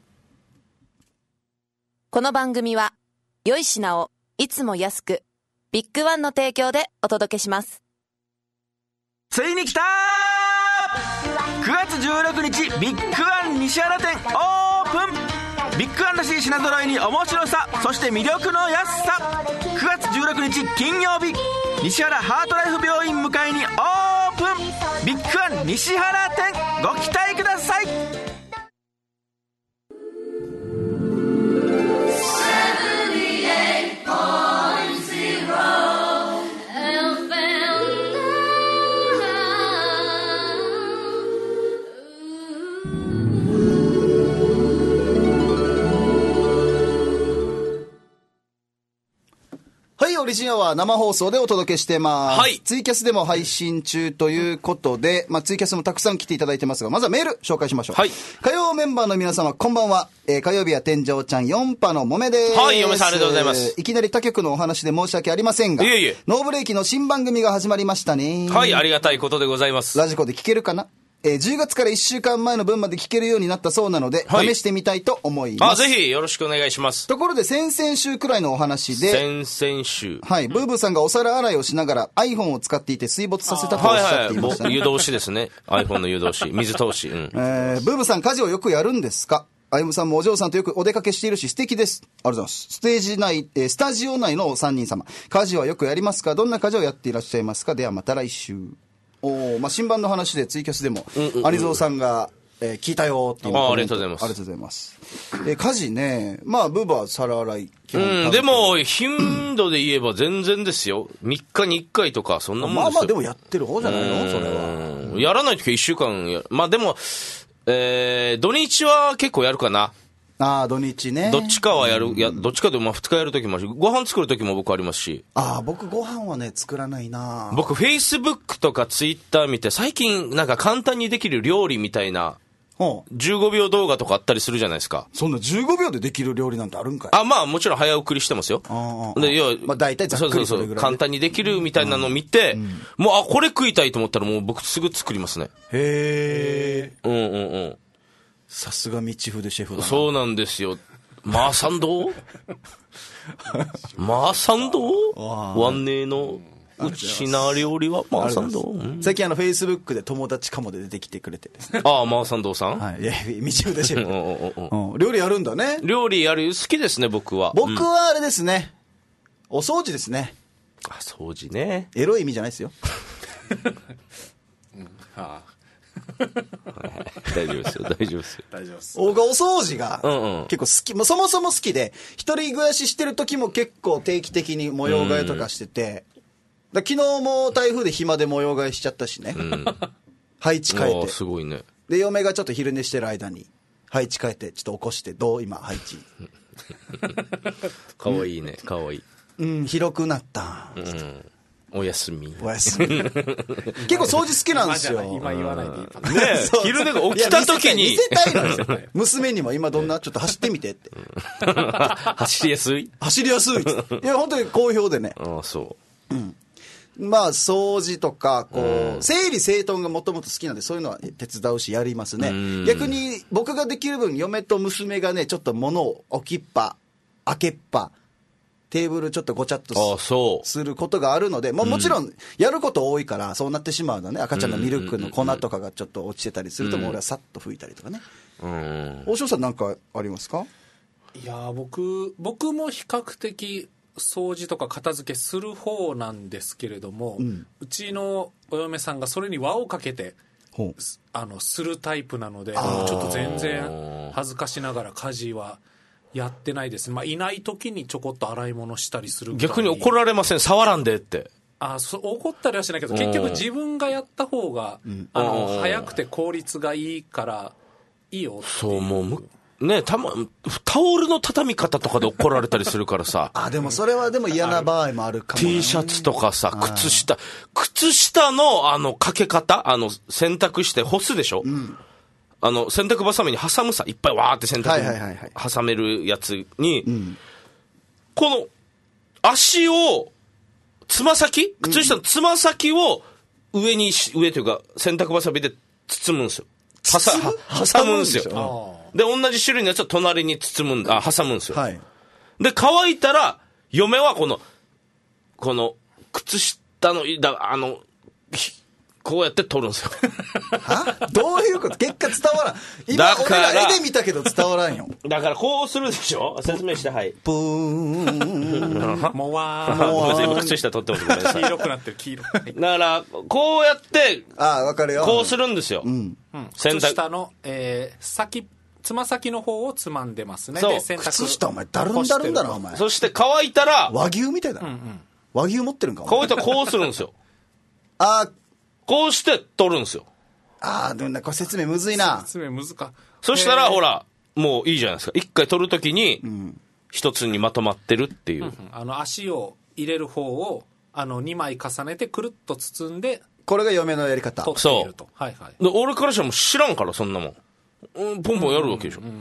この番組は良い品をいつも安くビッグワンの提供でお届けします。 ついに来たーくがつじゅうろくにちビッグワン西原店オープン。ビッグワンらしい品揃えに面白さそして魅力の安さ。くがつじゅうろくにち金曜日西原ハートライフ病院向かいにオープン。ビッグワン西原店ご期待ください。 ははいオリジンアワー生放送でお届けしてます、 はい、 ツイキャスでも配信中ということで、まあ、ツイキャスもたくさん来ていただいてますが、まずはメール紹介しましょう、 はい、 火曜メンバーの皆様こんばんは、えー、火曜日は天井ちゃんよんぱのもめです。 はい、嫁さんありがとうございます。 いきなり他局のお話で申し訳ありませんが、 いえいえ、 ノーブレーキの新番組が始まりましたね。 はい、ありがたいことでございます。 ラジコで聞けるかな。えー、じゅうがつからいっしゅうかんまえの分まで聞けるようになったそうなので、はい、試してみたいと思います。 あ、ぜひよろしくお願いします。 ところで先々週くらいのお話で、 先々週、 はい、ブーブーさんがお皿洗いをしながら iPhone を使っていて水没させたとおっしゃっていましたね。 はいはい、湯通しですね。iPhone の湯通し、水通し、うん、 えー、ブーブーさん家事をよくやるんですか。あゆむさんもお嬢さんとよくお出かけしているし素敵です。ありがとうございます。ステージ内、えー、スタジオ内のさんにん様、家事はよくやりますか。どんな家事をやっていらっしゃいますか。ではまた来週。お、まあ、新版の話でツイキャスでも、うんうんうん、アニゾーさんが、えー、聞いたよっていうあ。ありがとうございます。 ありがとうございます。えー、家事ね、まあブーバー皿洗い基本、 うん、でも頻度で言えば全然ですよ。みっかにいっかいとかそんなもんですよ。 まあまあでもやってる方じゃないのそれは。 やらないときはいっしゅうかんや、まあでも、えー、土日は結構やるかな。 ああ、土日ね。 どっちかはやる、やどっちかでもまあふつかやるときもあるし、ご飯作るときも僕ありますし。 ああ、僕ご飯はね、作らないな。 僕、フェイスブックとかツイッター見て、最近なんか簡単にできる料理みたいな、じゅうごびょう動画とかあったりするじゃないですか。 そんなじゅうごびょうでできる料理なんてあるんかい。 あ、まあもちろん早送りしてますよ。 ああ。 で、要は、 まあ大体ざっくりそれぐらい、ね。 そうそうそう。簡単にできるみたいなのを見て、うんうん、もう、あ、これ食いたいと思ったらもう僕すぐ作りますね。 へえ。 うんうんうん。 さすが道筆シェフだな。 そうなんですよ。マーサンドマーサンドワンネーのうちな料理はマーサンド、うん、 最近あのフェイスブックで友達かもで出てきてくれてですね。 ああ、マーサンドさん、 はい、いや道筆シェフうん、料理やるんだね。 料理やる好きですね僕は。 僕はあれですね、うん、お掃除ですね。 あ、掃除ね。 エロい意味じゃないですよ、 うん、はあ大丈夫ですよ大丈夫ですよ大丈夫です。 僕はお掃除が結構好き、 うんうん、 まあ、そもそも好きで一人暮らししてる時も結構定期的に模様替えとかしてて、だ昨日も台風で暇で模様替えしちゃったしね、うん、配置変えてすごいね。 で嫁がちょっと昼寝してる間に配置変えてちょっと起こして、どう今配置かわいいね、かわいい。 うん、広くなった、 うん、おやすみ。 おやすみ。結構掃除好きなんですよ。 今言わないでいいかな。 ねえ、昼寝が起きた時に。 見せたいのよ。娘にも今どんな、ちょっと走ってみてって。 走りやすい走りやすい。いや、本当に好評でね。 ああ、そう。 うん。まあ、掃除とか、こう、うん、整理整頓がもともと好きなんで、そういうのは手伝うし、やりますね。逆に、僕ができる分、嫁と娘がね、ちょっと物を置きっぱ、開けっぱ、テーブルちょっとごちゃっとすることがあるので、も, もちろんやること多いからそうなってしまうのね。赤ちゃんのミルクの粉とかがちょっと落ちてたりすると、もう俺はさっと拭いたりとかね。うん、大塩さんなんかありますか。 いや僕僕も比較的掃除とか片付けする方なんですけれども、うん、うちのお嫁さんがそれに輪をかけてあのするタイプなので、ちょっと全然恥ずかしながら家事はやってないですね。まあ、いない時にちょこっと洗い物したりする。 逆に怒られません、触らんでって。 あ、そ怒ったりはしないけど、結局自分がやった方が、うん、あの早くて効率がいいからいいよっていう。 そう、もうね、たまタオルの畳み方とかで怒られたりするからさ。 あ、でもそれはでも嫌な場合もあるかも、ね、 T シャツとかさ、靴下靴下のあのかけ方、あの洗濯して干すでしょ、うん、あの洗濯バサミに挟むさ、いっぱいわーって洗濯に挟めるやつに、この足をつま先、靴下のつま先を上に上というか洗濯バサミで包むんですよ。挟, 挟むんですよ。で同じ種類のやつを隣に包むんあ挟むんですよ、はい、で乾いたら嫁はこのこの靴下のだあのこうやって取るんですよ。 はどういうこと？結果伝わらん。今俺が絵で見たけど伝わらんよ。 だからこうするでしょ。説明して、はい。 ブーン。 もわーん。もわーん。今靴下取ってます。ごめんなさい。 黄色くなってる、黄色。だからこうやってああわかるよ。 こうするんですよ。 うんうん、靴下の、えー、先つま先の方をつまんでますね。 そう。 で洗濯靴下お前だるんだるんだなお前。 そして乾いたら和牛みたいだな、うんうん、和牛持ってるんかお前。 乾いたらこうするんですよ。 ああこうして取るんですよ。 ああでもなんか説明むずいな。 説明むずか。 そしたらほらもういいじゃないですか。一回取るときに一つにまとまってるっていう、うんうん、 あの足を入れる方をあのにまい重ねてくるっと包んでこれが嫁のやり方。 取っていると。はいはい。 で俺からしたらもう知らんからそんなもん、うん、ポンポンやるわけでしょ、うん、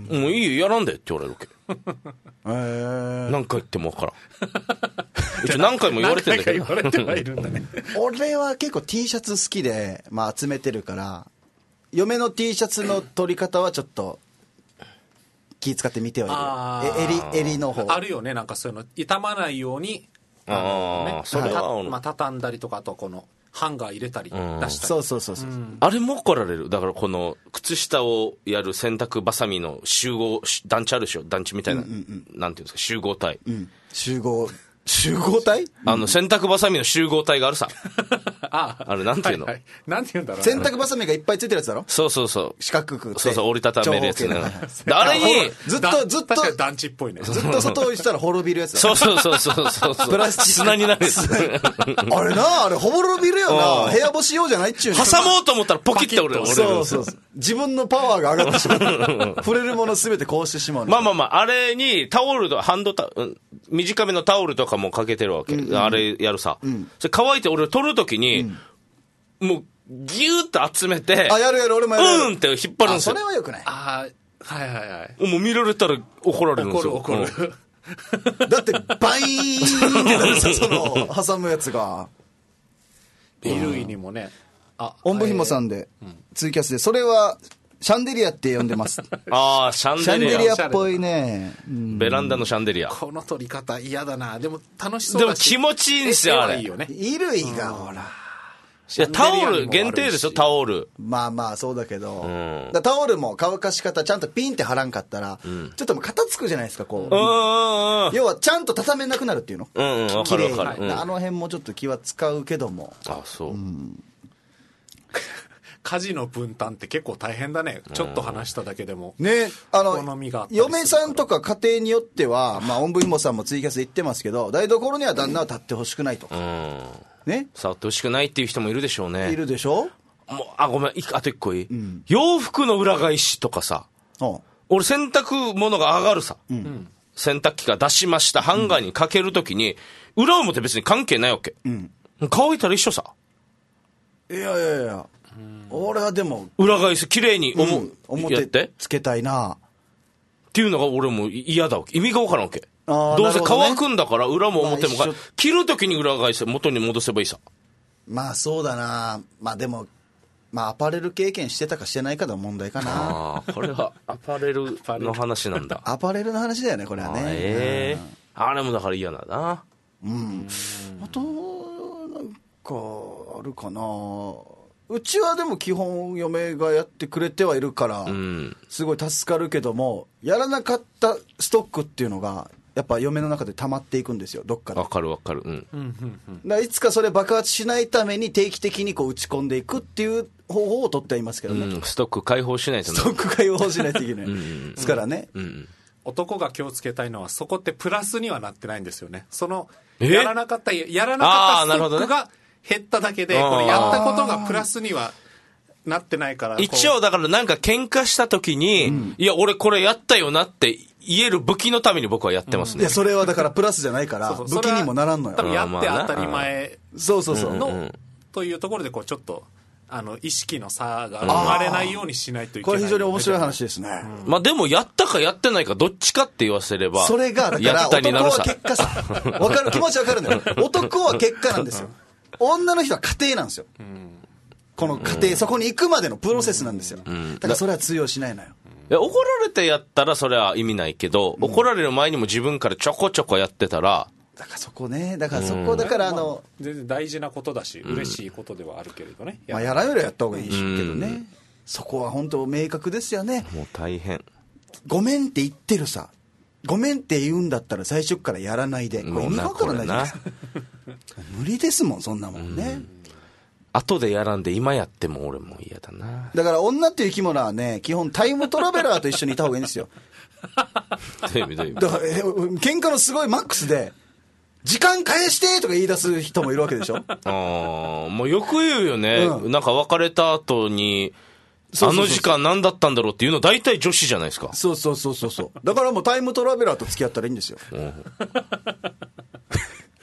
もういいよやらんでって言われるわけえー、 何回言っても分からん一応何回も言われてんだけど何回か言われてはいるんだね俺は結構 T シャツ好きで、まあ、集めてるから嫁の T シャツの取り方はちょっと気使って見てはいる。え襟襟の方あるよね、なんかそういうの傷まないようにあの、ね、 あそれは、 たまあ、畳んだりとか、あとはこのハンガー入れたり出したり、 そうそうそうそう、うん、 あれも怒られる。だからこの靴下をやる洗濯バサミの集合団地あるでしょ、団地みたいな、うんうんうん、なんていうんですか、集合体、 うん、集合集合体、 あの洗濯バサミの集合体があるさああれなんていうの、 はいはい、なんていうんだろう、 洗濯バサミがいっぱいついてるやつだろ。 そうそうそう四角くてそうそう折りたためるやつねあれにずっとずっと確かに団地っぽいねずっと外置いてたら滅びるやつだそうそうそうそうそうそうプラスチック砂になるやつあれなあれ滅びるよな部屋干し用じゃないっちゅう挟もうと思ったらポキッて折れる。 そうそうそう自分のパワーが上がってしまう触れるものすべてこうしてしまう。 まあまあまああれにタオルとハンドタ、うん、短めのタオルとかもかけてるわけ、うんうん、あれやるさ、うん、それ乾いて俺取るときに、うん、もうギューッと集めてあやるやる俺もやるやるうんって引っ張るんですよ。 それはよくない。 あはいはいはい。 もう見られたら怒られるんですよ。 怒る怒る、 うん、だってバイーンってなるさその挟むやつが衣類にもね、 あおんぶひもさんで、うん、ツイキャスでそれはシャンデリアって呼んでますああシャンデリアシャンデリアっぽいね、 うん、ベランダのシャンデリア。 この撮り方嫌だな。でも楽しそうだしでも気持ちいいんですよあれ。 いいよね、 衣類がほら、 いやタオル限定ですよタオル。 まあまあそうだけど、うん、だタオルも乾かし方ちゃんとピンって貼らんかったら、うん、ちょっともう片付くじゃないですかこう、うん、要はちゃんと畳めなくなるっていうの。 うんうん分かる分かる、うん、 あの辺もちょっと気は使うけども。 あそう、うん家事の分担って結構大変だね。ちょっと話しただけでもね。あの好みがあったりする嫁さんとか家庭によってはまあおんぶひもさんもツイキャスで言ってますけど台所には旦那は立ってほしくないとか、うん、ね触ってほしくないっていう人もいるでしょうね。 いるでしょ。 もうあごめんあと一個いい、うん、洋服の裏返しとかさ、うん、俺洗濯物が上がるさ、うん、洗濯機が出しましたハンガーにかけるときに、うん、裏表別に関係ないわけ、うん、乾いたら一緒さ。 いやいやいや俺はでも裏返し綺麗に思う、うん、 表つけたいなっていうのが俺も嫌だわけ。意味が分からんわけ。どうせ乾くんだから裏も表も、まあ、着るときに裏返して元に戻せばいいさ。 まあそうだな。まあでもまあアパレル経験してたかしてないかの問題かな。 ああこれはアパレルの話なんだアパレルの話だよねこれはね。あええー、あれもだから嫌だな。 うんあとなんかあるかな。うちはでも基本嫁がやってくれてはいるから、うん、すごい助かるけどもやらなかったストックっていうのがやっぱ嫁の中で溜まっていくんですよどっかで。 わかるわかる、うん、 だからいつかそれ爆発しないために定期的にこう打ち込んでいくっていう方法を取ってはいますけどね、 うん、ストック解放しないとね。 ストック解放しないといけないですからね、うんうん、 男が気をつけたいのはそこってプラスにはなってないんですよね。そのやらなかったやらなかったストックが減っただけでこれやったことがプラスにはなってないから。 一応だからなんか喧嘩した時に、うん、いや俺これやったよなって言える武器のために僕はやってますね、 うん、いやそれはだからプラスじゃないからそうそう武器にもならんのよ。 多分やって当たり前そうそうそうのというところでこうちょっとあの意識の差が生まれないようにしないといけない。 これ非常に面白い話ですね、 うん、まあでもやったかやってないかどっちかって言わせればそれがだから男は結果さわかる気持ちわかるんだよ男は結果なんですよ女の人は家庭なんですよ、うん、この家庭、うん、そこに行くまでのプロセスなんですよ、うん、だからそれは通用しないのよ。 いや怒られてやったらそれは意味ないけど、うん、怒られる前にも自分からちょこちょこやってたらだからそこねだからそこだからあの、 まあ、全然大事なことだし、うん、嬉しいことではあるけれどね、 まあ、やらんよりはやった方がいいしけどね、うん、そこは本当明確ですよね。 もう大変。 ごめんって言ってるさごめんって言うんだったら最初からやらないでこれ意味わからないじゃないですか無理ですもんそんなもんね、うん、 後でやらんで今やっても俺も嫌だな。 だから女っていう生き物はね基本タイムトラベラーと一緒にいた方がいいんですよどういう意味どういう意味だからえ喧嘩のすごいマックスで時間返してとか言い出す人もいるわけでしょああもうよく言うよね、うん、なんか別れた後にそうそうそうそうあの時間何だったんだろうっていうの大体女子じゃないですか。 そうそうそうそうそうだからもうタイムトラベラーと付き合ったらいいんですよ、うん、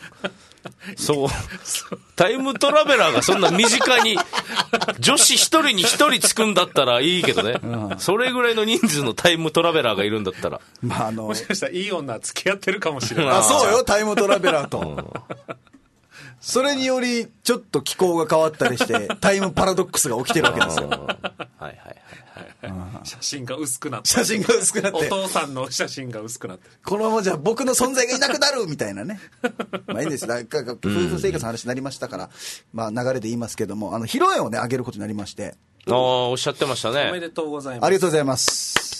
そう。タイムトラベラーがそんな身近に、女子一人に一人つくんだったらいいけどね。うん、それぐらいの人数のタイムトラベラーがいるんだったら。 まあ、あの、もしかしたらいい女付き合ってるかもしれない。 あ、そうよ、タイムトラベラーと。うん、それにより、ちょっと気候が変わったりして、タイムパラドックスが起きてるわけですよ。はいはいはい。 写真が薄くなって。 写真が薄くなって。 お父さんの写真が薄くなって。 このままじゃ僕の存在がいなくなるみたいなね。まあいいんです。なんか夫婦生活の話になりましたから、まあ流れで言いますけども、あの、披露宴をね、あげることになりまして。 ああ、おっしゃってましたね。 おめでとうございます。 ありがとうございます。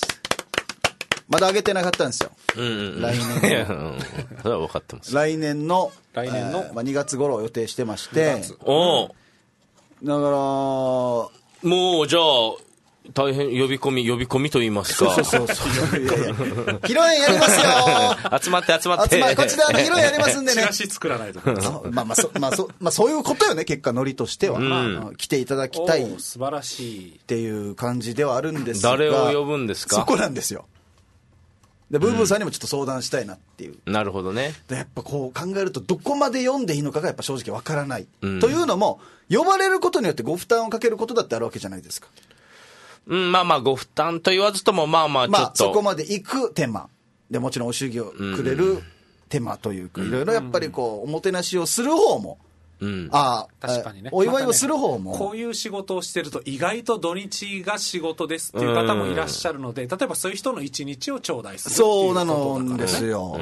まだあげてなかったんですよ。 うんうんうん、 来年の。 それは分かってます。 来年の、 来年の、 まあ、にがつ頃を予定してまして。 おお。 だから、もうじゃあ、大変呼び込み呼び込みと言いますか。 そうそうそういやいや披露宴やりますよ。 集まって集まって。 集まこちらの披露宴やりますんでね。 チラシ作らないと。 まあまあそまあそまあそういうことよね。結果ノリとしては、うん、来ていただきたい。 素晴らしいっていう感じではあるんですが。 誰を呼ぶんですか。 そこなんですよ。でブーブーさんにもちょっと相談したいなっていう。 うん、なるほどね。 でやっぱこう考えるとどこまで読んでいいのかがやっぱ正直わからない、うん。というのも呼ばれることによってご負担をかけることだってあるわけじゃないですか。 うん、まあまあご負担と言わずともまあまあちょっと、まあ、 そこまで行く手間でもちろんお祝儀をくれる手間というか、うん、いろいろやっぱりこうおもてなしをする方も、うん、ああ確かにねお祝いをする方も、 まね、こういう仕事をしてると意外と土日が仕事ですっていう方もいらっしゃるので、うん、例えばそういう人の一日を頂戴するっていうことだから、ね、 そうなのですよ、うん、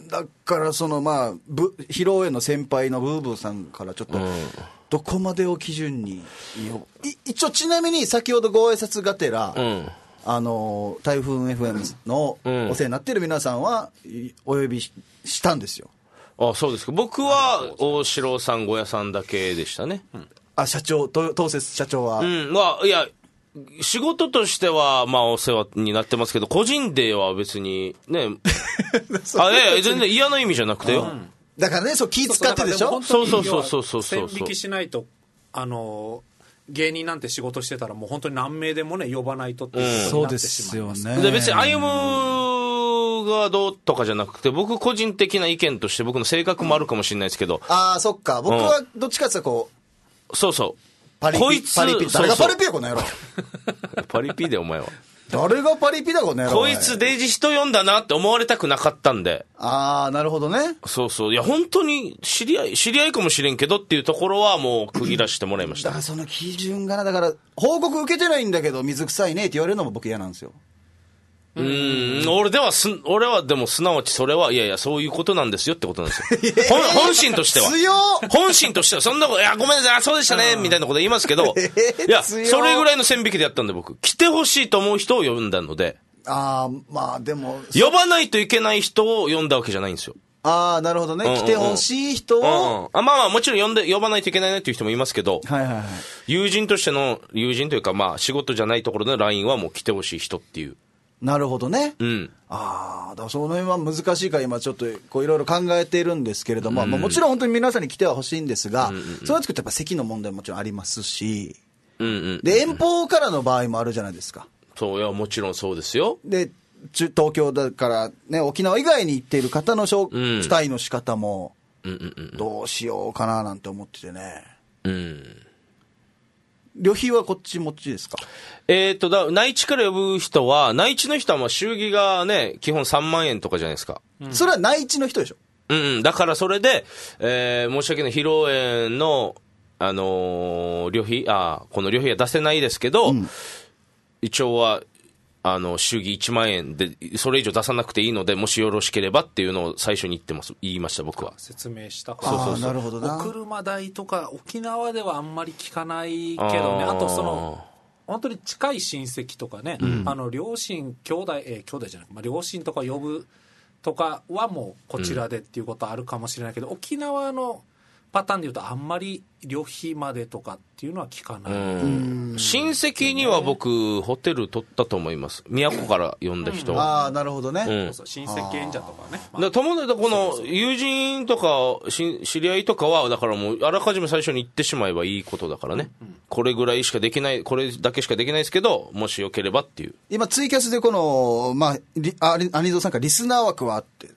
だからそのまあ披露宴の先輩のブーブーさんからちょっと、うん、どこまでを基準に一応ちなみに先ほどご挨拶がてら、うん、あの台風 エフエム のお世話になっている皆さんはお呼び し, したんですよ。 あ、そうですか。僕は大城さん、小屋さんだけでしたね。うん、 あ、社長、当設社長は。 うん、まあ、いや、仕事としては、まあ、お世話になってますけど、個人では別にね、あ、いやいや、全然嫌な意味じゃなくてよ。うん、 だからね、そう気使ってでしょ。 そうそうそうそうそうそう。 線引きしないと、あの、芸人なんて仕事してたら、もう本当に何名でもね、呼ばないとっていうことになってしまいます。 そうですよね。 で、別に歩むがどうとかじゃなくて、僕個人的な意見として僕の性格もあるかもしれないですけど、うん、 ああそっか僕はどっちかっていうとこう、うん、そうそうパリピこいつパリピ誰がパリピやこの野郎パリピでお前は誰がパリピだこの野郎こいつデイジ人読んだなって思われたくなかったんで。 ああなるほどね。 そうそういや本当に知り合い知り合いかもしれんけどっていうところはもう区切らしてもらいました。 だからその基準がなだから報告受けてないんだけど水臭いねって言われるのも僕嫌なんですよ。 うーん俺ではす俺はでもすなわちそれはいやいやそういうことなんですよってことなんですよ本, 本心としては強本心としてはそんなこといやごめんなさいそうでしたねみたいなこと言いますけど、えー、いやそれぐらいの線引きでやったんで僕来てほしいと思う人を呼んだので。 ああまあでも呼ばないといけない人を呼んだわけじゃないんですよ。 ああなるほどね、うんうんうん、来てほしい人を、うんうん、 あまあまあもちろん呼んで呼ばないといけないねっていう人もいますけど、 はいはいはい、 友人としての友人というかまあ仕事じゃないところのラインはもう来てほしい人っていう。 なるほどね、 うん、 ああだからその辺は難しいから今ちょっとこういろいろ考えているんですけれども、うん、まあ、もちろん本当に皆さんに来てはほしいんですが、うんうんうん、そうなってくるとやっぱ席の問題ももちろんありますし、 うんうんうん、 で遠方からの場合もあるじゃないですか。 そういやもちろんそうですよ。 で東京だからね沖縄以外に行っている方の招待の仕方もどうしようかななんて思っててね、 うん、 旅費はこっち持ちですか。 えーとだ内地から呼ぶ人は内地の人はまあ祝儀がね基本さんまんえんとかじゃないですか、 うん、それは内地の人でしょ。 うん、うん、だからそれで、えー、申し訳ない披露宴のあのー、旅費あこの旅費は出せないですけど、うん、一応はあの祝儀いちまんえんでそれ以上出さなくていいのでもしよろしければっていうのを最初に言ってます言いました僕は。 説明したから。そうそうそうなるほどな。 お車代とか沖縄ではあんまり聞かないけどね。あとその本当に近い親戚とかね、うん、あの両親兄弟えー、兄弟じゃなく、まあ、両親とか呼ぶとかはもうこちらでっていうことあるかもしれないけど、うん、沖縄のパターンでいうとあんまり旅費までとかっていうのは聞かない。 うん親戚には僕ホテル取ったと思います。宮古から呼んだ人、うん、 ああなるほどね、 うん、そうそう親戚演者とかね、 まあ、だ友達この友人とか知り合いとかはだからもうあらかじめ最初に言ってしまえばいいことだからね、うんうん、これぐらいしかできないこれだけしかできないですけどもしよければっていう。 今ツイキャスでこのまあアニゾーさんからリスナー枠はあって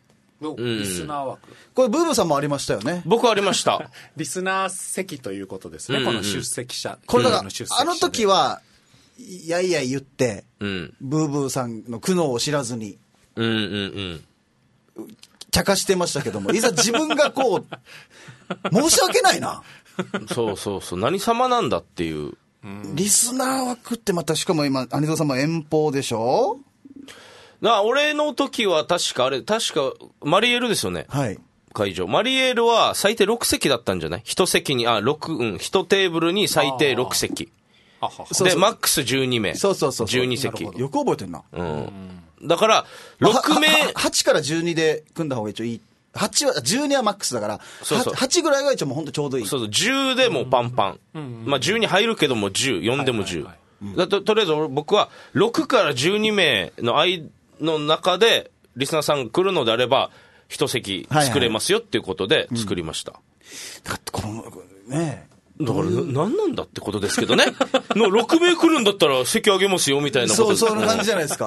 リスナー枠。 これブーブーさんもありましたよね。 僕ありました。 リスナー席ということですね、うんうん、この出席者。 これだから、あの時は、いやいや言って、 うん、 ブーブーさんの苦悩を知らずに、 うんうんうん、 茶化してましたけども、いざ自分がこう、申し訳ないな。 そうそうそう、何様なんだっていう。 リスナー枠ってまた、しかも今、アニゾーさんも遠方でしょ。 な俺の時は確かあれ、確かマリエルですよね。 はい。 会場。マリエルは最低ろく席だったんじゃない？いち席に、あ、ろく、うん、いちテーブルに最低ろく席。 ははで、そうそうマックスじゅうに名。 そうそうそう。 じゅうに席。 よく覚えてんな。 うん。だから、ろく名。 はちからじゅうにで組んだ方が一応いい。はちは、じゅうにはマックスだから、 そうそうはちぐらいが一応もう本当ちょうどいい。 そうそう、じゅうでもパンパン。うん、まあじゅうに入るけどもじゅう、よんでもじゅう。はいはいはい、だと、とりあえず僕はろくからじゅうに名の間の中で、リスナーさん来るのであれば、一席作れますよっていうことで作りました。 はいはい、うん、だってこの、ねだから、何なんだってことですけどね。のろく名来るんだったら席あげますよみたいなことです。 そう、そんな感じじゃないですか。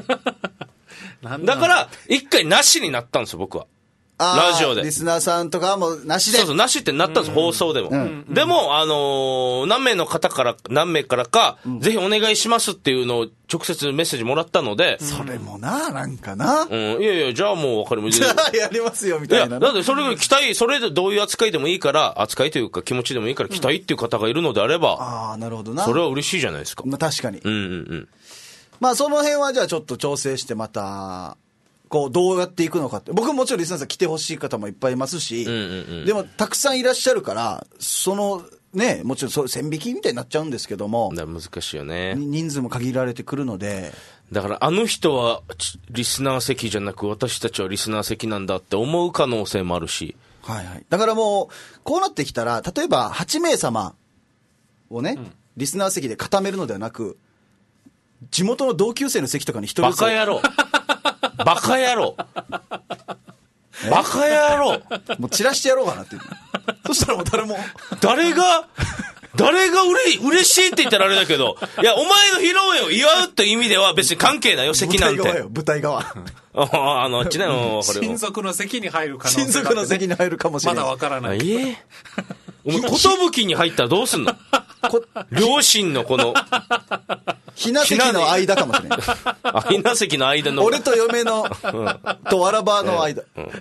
だから、一回なしになったんですよ、僕は。ラジオで。 リスナーさんとかはもうなしで。 そうそう、なしってなったんです、放送でも。うん、でも、あのー、何名の方から、何名からか、うん、ぜひお願いしますっていうのを直接メッセージもらったので。 それもな、なんかな。 うん、いやいや、じゃあもう分かりました。 じゃあやりますよ、みたいな。いや、 だってそれが期待、それでどういう扱いでもいいから、扱いというか気持ちでもいいから期待っていう方がいるのであれば。うん、 ああ、なるほどな。 それは嬉しいじゃないですか。 まあ確かに。 うんうんうん。 まあその辺はじゃあちょっと調整してまた、こうどうやっていくのかって。僕もちろんリスナーさん来てほしい方もいっぱいいますし、 うんうんうん、 でもたくさんいらっしゃるから、そのね、もちろんそ線引きみたいになっちゃうんですけども、 だ難しいよね。 人数も限られてくるので。 だからあの人はリスナー席じゃなく私たちはリスナー席なんだって思う可能性もあるし。 はいはい。だからもう、こうなってきたら、例えばはち名様をね、うん、リスナー席で固めるのではなく、地元の同級生の席とかに一人ずつ。 バカ野郎。バカ野郎。バカ野郎。 もう散らしてやろうかなっていう。そしたらもう誰も。 誰が、誰がうれ嬉しいって言ったらあれだけど、いや、お前の披露宴を祝うって意味では別に関係ないよ、席なんて。 舞台側よ、舞台側。 あ, あの、あっちね、これ。 親族の席に入る可能性が、 ね。親族の席に入るかもしれない。 まだわからない。 ええお前、ことぶきに入ったらどうすんの両親のこの。 ひな席の間かもしれない。 あ、ひな席の間の。 俺と嫁の、うん、とわらばの間。 うんうん、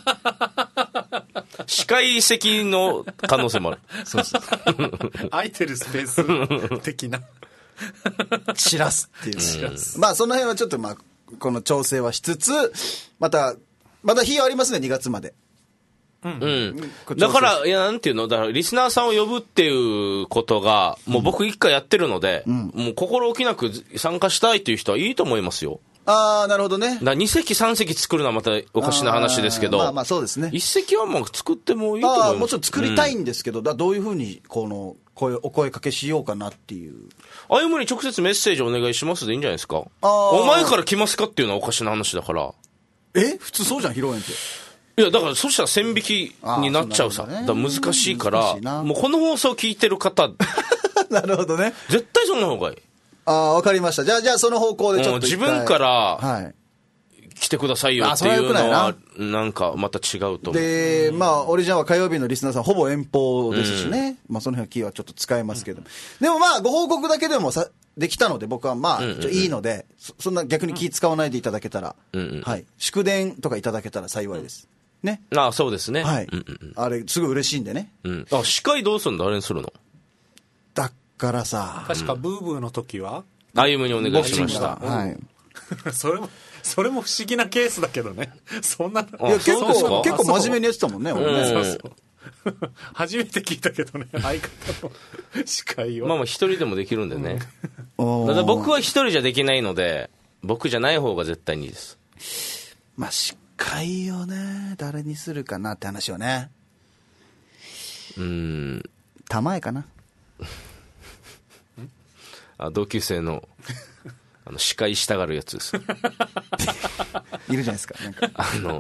司会席の可能性もある。 そうそう。 空いてるスペース的な。 散らすっていう。散らす。まあ、その辺はちょっと、まあ、この調整はしつつ、また、また日ありますね、にがつまで。 うん。だから、いや、なんていうの、だから、リスナーさんを呼ぶっていうことが、もう僕一回やってるので、うん、もう心置きなく参加したいという人はいいと思いますよ。 ああ、なるほどね。 だからに席さん席作るのはまたおかしな話ですけど。 まあまあそうですね。 いち席はもう作ってもいいと思います。 ああ、もちろん作りたいんですけど、うん、だどういうふうに、この、声、お声かけしようかなっていう。 あゆむに直接メッセージお願いしますでいいんじゃないですか。お前から来ますかっていうのはおかしな話だから。 え普通そうじゃん、披露宴って。 いや、だから、そしたら線引きになっちゃうさ。だから難しいから、もうこの放送聞いてる方。 なるほどね。 絶対その方がいい。 ああ、わかりました。じゃあ、じゃあその方向でちょっと。 自分から、はい。来てくださいよっていうのは、なんかまた違うと思う。 で、まあ、オリジナルは火曜日のリスナーさん、ほぼ遠方ですしね。まあ、その辺はキーはちょっと使えますけど。でもまあ、ご報告だけでもさ、できたので、僕はまあ、いいので、そんな逆に気使わないでいただけたら、はい。祝電とかいただけたら幸いです。ね。 ああ、そうですね。 はい。あれ、すごい嬉しいんでね。 うん。あ、司会どうするの？誰にするの？ だからさ。 確か、ブーブーの時はあゆむにお願いしました。 はい。 それも、それも不思議なケースだけどね。そんな。いや、結構、結構真面目にやってたもんね、俺ね。そうそう。 初めて聞いたけどね、相方の司会を。 まあまあ、一人でもできるんでね。ただ僕は一人じゃできないので、僕じゃない方が絶対にいいです。 まあ、司会をね、誰にするかなって話をね。 うーん。 玉江かな。 あ、同級生の。あの司会したがるやつです。 いるじゃないですか。なんかあの聞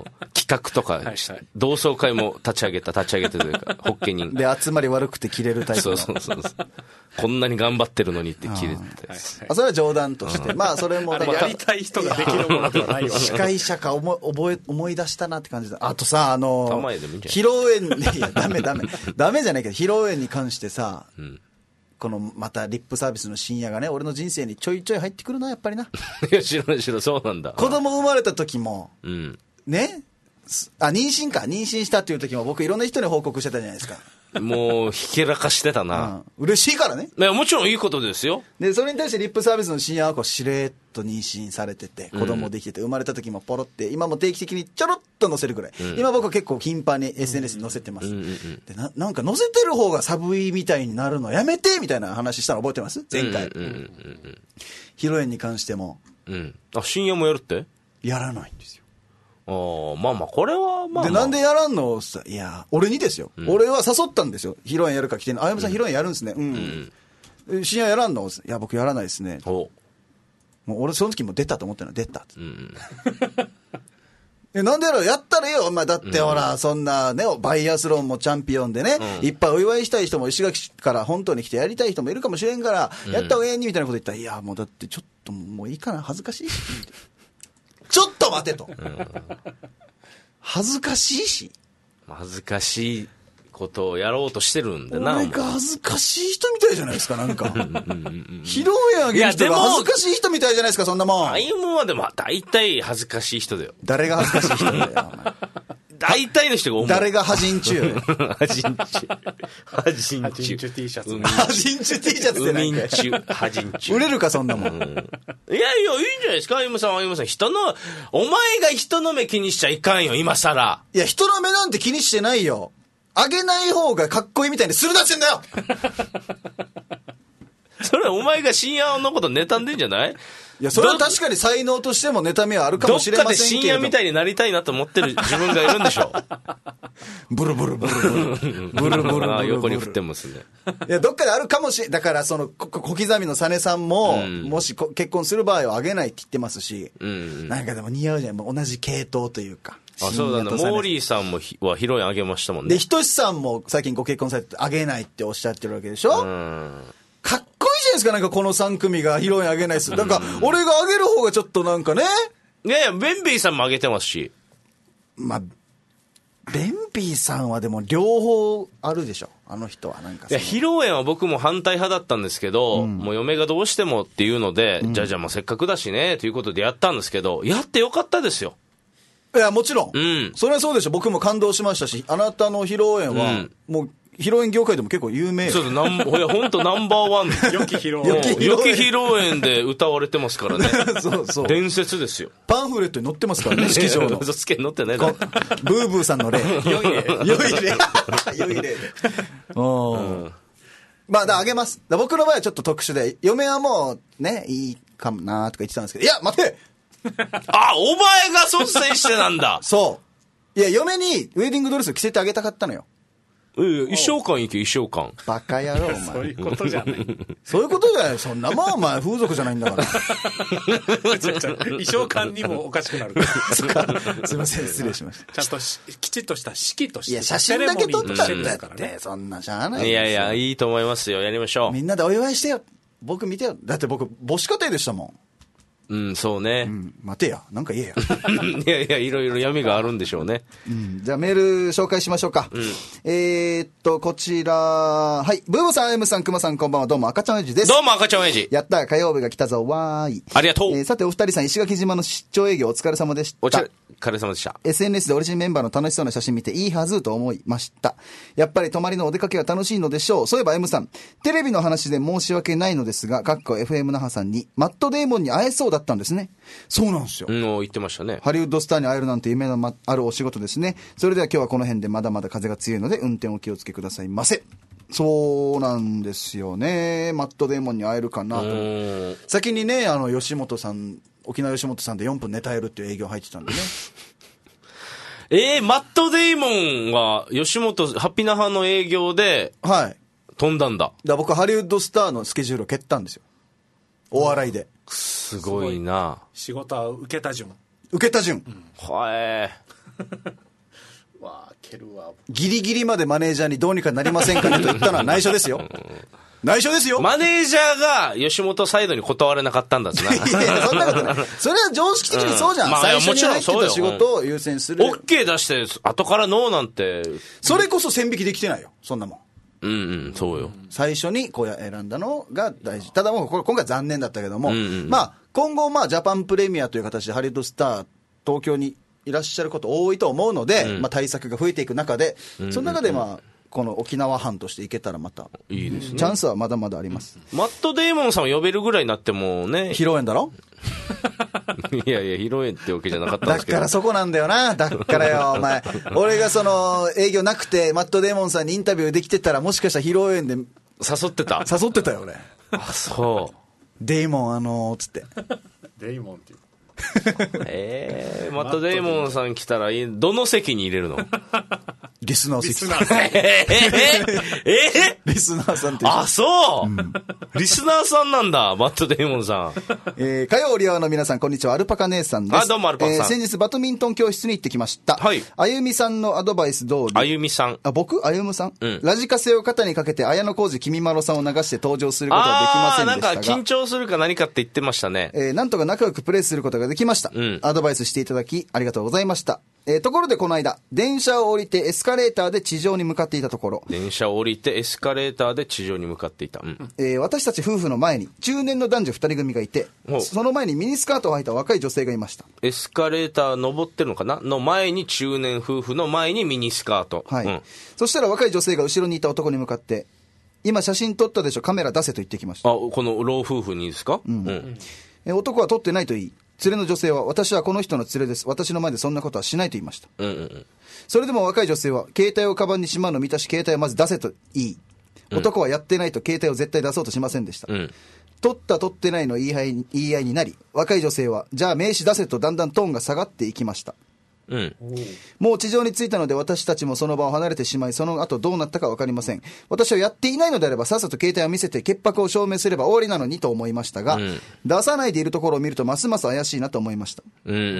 企画とか、はいはい、同窓会も立ち上げた、立ち上げてというか、ホッケ人。 で、集まり悪くて切れるタイプの。 そうそうそうそう。こんなに頑張ってるのにって切れてて。 あ、それは冗談として。まあ、それも。 やりたい人ができるものではないわ。 司会者か思い、覚え、思い出したなって感じだ。あとさ、あの、披露宴、いや、ダメダメ。ダメじゃないけど、披露宴に関してさ、うん、このまたリップサービスの深夜がね、俺の人生にちょいちょい入ってくるな、やっぱりな。 いや、知らない知らない、そうなんだ。 子供生まれた時も、 うん、 ね、あ、妊娠か、妊娠したっていう時も僕いろんな人に報告してたじゃないですか。 もう、ひけらかしてたな。 うん、嬉しいからね。 いや、もちろんいいことですよ。 で、それに対してリップサービスの深夜はこう、しれっと妊娠されてて、子供できてて、生まれた時もポロって、今も定期的にちょろっと載せるぐらい。うん、今僕は結構頻繁に エスエヌエス に載せてます。うんうんうん、でな、なんか載せてる方が寒いみたいになるのやめてみたいな話したの覚えてます？前回。披露宴に関しても。 うん。あ、深夜もやるって？ やらないんですよ。 ああ、まあまあ、これはまあ、まあ。 で、なんでやらんのさ、いや、俺にですよ。うん、俺は誘ったんですよ。披露宴やるか来てんの。あやむさん、披露宴やるんですね。うん。うん、深夜やらんの？いや、僕やらないですね。 おもう俺、その時も出たと思ってるの。出た。うん。え、なんでやろうやったらよ、お前。だってほら、うん、そんなね、バイアスロンもチャンピオンでね、うん、いっぱいお祝いしたい人も石垣から本当に来てやりたい人もいるかもしれんから、うん、やった方がええにみたいなこと言ったら、いや、もうだってちょっともういいかな、恥ずかしいし。ちょっと待てと。うん、恥ずかしいし。 恥ずかしいことをやろうとしてるんでな。 俺が恥ずかしい人みたいじゃないですか、なんか。披露宴あげる人が恥ずかしい人みたいじゃないですか、そんなもん。 ああいうもんはでも大体恥ずかしい人だよ。 誰が恥ずかしい人だよ。 大体の人が思う。 誰がハジンチューハジンチュハジンチュハジンチュ T シャツ。 ハジンチュ T シャツって何か。ウミンチュ、ハジンチュ。 売れるか、そんなもん。うん、いやいや、いいんじゃないですか、歩夢さん、歩夢さん。人の、お前が人の目気にしちゃいかんよ、今更。 いや、人の目なんて気にしてないよ。あげない方がかっこいいみたいにするなってんだよそれお前が深夜のこと妬んでんじゃない？ いや、それは確かに才能としても妬みはあるかもしれませんけど。どっかで深夜みたいになりたいなと思ってる自分がいるんでしょ。 ブルブルブルブル。ブルブルブルブル。 横に振ってますね。 いや、どっかであるかもしれん。だから、その、小刻みのサネさんも、うん、もし結婚する場合はあげないって言ってますし、うん、なんかでも似合うじゃん。同じ系統というか。 あ、そうだね。モーリーさんもひは披露宴あげましたもんね。 で、ひとしさんも最近ご結婚されてあげないっておっしゃってるわけでしょ。うん、かっこいいじゃないですか、なんかこのさん組が披露宴あげないです。なんか、俺があげる方がちょっとなんかね。 いやいや、ベンビーさんもあげてますし。 まあ、ベンビーさんはでも両方あるでしょ、あの人は。なんかいや、披露宴は僕も反対派だったんですけど、うん、もう嫁がどうしてもっていうので、うん、じゃあじゃあもうせっかくだしね、ということでやったんですけど、やってよかったですよ。 いや、もちろん。 うん。 それはそうでしょ。僕も感動しましたし、あなたの披露宴は、うん、もう、披露宴業界でも結構有名。 そうです。なん、いや、ほんとナンバーワン。 良き披露宴。 良き披露宴で歌われてますからね。 そうそう。 伝説ですよ。 パンフレットに載ってますからね、式場の。 嘘つけ載ってないブーブーさんの例。 良い例。 良い例。良い例で。うん。まあ、だあげます。だ僕の場合はちょっと特殊で、嫁はもう、ね、いいかもなーとか言ってたんですけど、いや、待てあ、お前が率先してなんだ。 そう。いや、嫁にウェディングドレスを着せてあげたかったのよ。 ええ、衣装館行け、衣装館。 バカ野郎、お前。 そういうことじゃない。 そういうことじゃない。そんなもん、お前、風俗じゃないんだから。 衣装館にもおかしくなる。 そっか。すいません、失礼しました。 ちゃんときちっとした式として。 いや、写真だけ撮ったんだって、そんなしゃあない。 いやいや、いいと思いますよ。やりましょう。 みんなでお祝いしてよ。僕見てよ。だって僕、母子家庭でしたもん。 うん、そうね。 うん、待てや。なんか言えや。 いやいや、いろいろ闇があるんでしょうね。 うん、じゃあメール紹介しましょうか。うん、えーっと、こちら、はい。ブーボさん、エムさん、クマさん、こんばんは。どうも、赤ちゃんおやじです。 どうも、赤ちゃんおやじ。 やった、火曜日が来たぞ、わーい。 ありがとう。 えー、さて、お二人さん、石垣島の出張営業お疲れ様でした。 お疲れ様でした。 エスエヌエス でオリジンメンバーの楽しそうな写真見ていいはずと思いました。やっぱり泊まりのお出かけは楽しいのでしょう。そういえば M さん、テレビの話で申し訳ないのですが、かっこ エフエム 那覇さんに、マットデーモンに会えそうだったんですね。そうなんですよ。 うん、言ってましたね。 ハリウッドスターに会えるなんて夢のあるお仕事ですね。それでは今日はこの辺でまだまだ風が強いので運転をお気をつけくださいませ。そうなんですよね。マットデーモンに会えるかなと。先にね、あの吉本さん、沖縄吉本さんでよんぷんネタやるっていう営業入ってたんでね。 えー、マットデーモンは吉本ハッピーナハの営業ではい飛んだんだ。 だ僕ハリウッドスターのスケジュールを蹴ったんですよ。お笑いで。 すごいな。 仕事は受けた順。 受けた順。 うん、はえわあ蹴るわ。 ギリギリまでマネージャーにどうにかなりませんかねと言ったのは内緒ですよ。内緒ですよ。 マネージャーが吉本サイドに断れなかったんだってな。 いやいや、そんなことない。それは常識的にそうじゃん。 うんまあ、 最初に入ってた仕事を優先する。 オッケー出して、後からノーなんて。 それこそ線引きできてないよ、そんなもん。 うんうん、そうよ。 最初にこう選んだのが大事。ただもうこれ今回残念だったけども、 うんうんうん、 まあ今後まあジャパンプレミアという形でハリウッドスター東京にいらっしゃること多いと思うので、うん、まあ対策が増えていく中で、うんうんうん、その中でまあこの沖縄班としていけたらまたいいですね。 チャンスはまだまだあります。 マットデーモンさんを呼べるぐらいになってもね。 披露宴だろいやいや、披露宴ってわけじゃなかったんですけど。 だからそこなんだよな。だからよ、お前。俺がその、営業なくて、マットデーモンさんにインタビューできてたら、もしかしたら披露宴で。 誘ってた誘ってたよ、俺。 あ、そう。 デーモン、あのー、つって。 デーモンっていう。 えー、マットデーモンさん来たら、どの席に入れるの？ リスナー席。リスナーさん。えー、えー、リスナーさんって。 あ、そう、うん、リスナーさんなんだ、マットデーモンさん。 えー、火曜リアの皆さん、こんにちは。アルパカ姉さんです。 あ、どうもアルパカさん。 えー、先日バドミントン教室に行ってきました。はい。あゆみさんのアドバイス通り。 あゆみさん。 あ、僕あゆむさん、 うん、 ラジカセを肩にかけて、綾野浩二、君まろさんを流して登場することはできませんでしたが。 あー、なんか緊張するか何かって言ってましたね。 えー、なんとか仲良くプレイすることができました。うん、アドバイスしていただき、ありがとうございました。えー、ところでこの間、電車を降りてエスカレーターで地上に向かっていたところ。 電車を降りてエスカレーターで地上に向かっていた。うん、 えー、私たち夫婦の前に中年の男女二人組がいて、その前にミニスカートを履いた若い女性がいました。 エスカレーター登ってるのかなの前に中年夫婦の前にミニスカート。 はい。 うん、 そしたら若い女性が後ろにいた男に向かって、今写真撮ったでしょ、カメラ出せと言ってきました。 あ、この老夫婦にですか？うん。うん、 えー、男は撮ってないと言い、連れの女性は、私はこの人の連れです。私の前でそんなことはしないと言いました。 うんうんうん、 それでも若い女性は、携帯をカバンにしまうのを見たし、携帯をまず出せと言い、男はやってないと携帯を絶対出そうとしませんでした。うん、取った取ってないの言い合いに、言い合いになり、若い女性は、じゃあ名刺出せとだんだんトーンが下がっていきました。うん、もう地上に着いたので私たちもその場を離れてしまい、その後どうなったか分かりません。私はやっていないのであればさっさと携帯を見せて潔白を証明すれば終わりなのにと思いましたが、うん、出さないでいるところを見るとますます怪しいなと思いました。うんうんうん、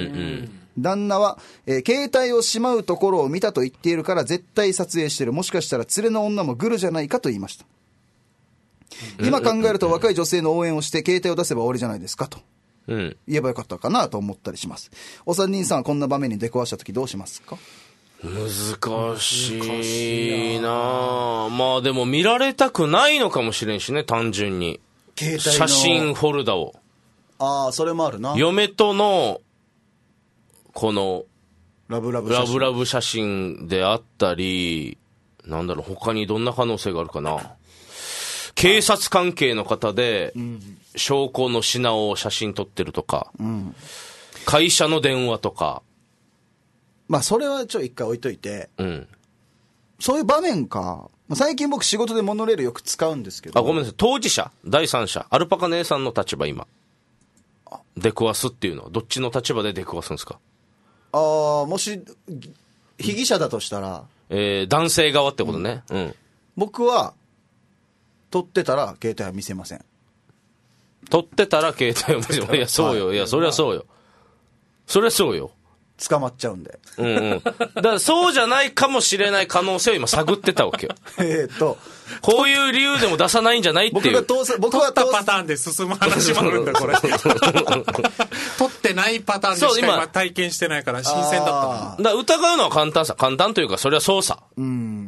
旦那は、えー、携帯をしまうところを見たと言っているから絶対撮影してる、もしかしたら連れの女もグルじゃないかと言いました。今考えると若い女性の応援をして携帯を出せば終わりじゃないですかと、うん、言えばよかったかなと思ったりします。お三人さんはこんな場面に出くわしたときどうしますか？ 難しいな。まあでも見られたくないのかもしれんしね、単純に携帯の写真フォルダを。 ああ、それもあるな。 嫁とのこのラブラブ写真、 ラブラブ写真であったり、なんだろう、他にどんな可能性があるかな。警察関係の方で、うん、証拠の品を写真撮ってるとか、うん、会社の電話とか。 まあそれはちょっと一回置いといて、 うん、 そういう場面か。最近僕仕事でモノレールよく使うんですけど。 あ、ごめんなさい。当事者、第三者、アルパカ姉さんの立場今。出くわすっていうのは、どっちの立場で出くわすんですか？ ああ、もし、被疑者だとしたら。 えー、男性側ってことね。うん。うん、 僕は、撮ってたら携帯は見せません。 撮ってたら携帯を見せません。いや、そうよ。いや、そりゃそうよ。そりゃそうよ。 捕まっちゃうんで。 うんうん。だからそうじゃないかもしれない可能性を今探ってたわけよ。 えっと。 こういう理由でも出さないんじゃないっていう。 僕が通す、僕は取ったパターンで進む話もあるんだ、これ。取ってないパターンでしか今体験してないから新鮮だったな。 だから疑うのは簡単さ。簡単というか、それは捜査。うん。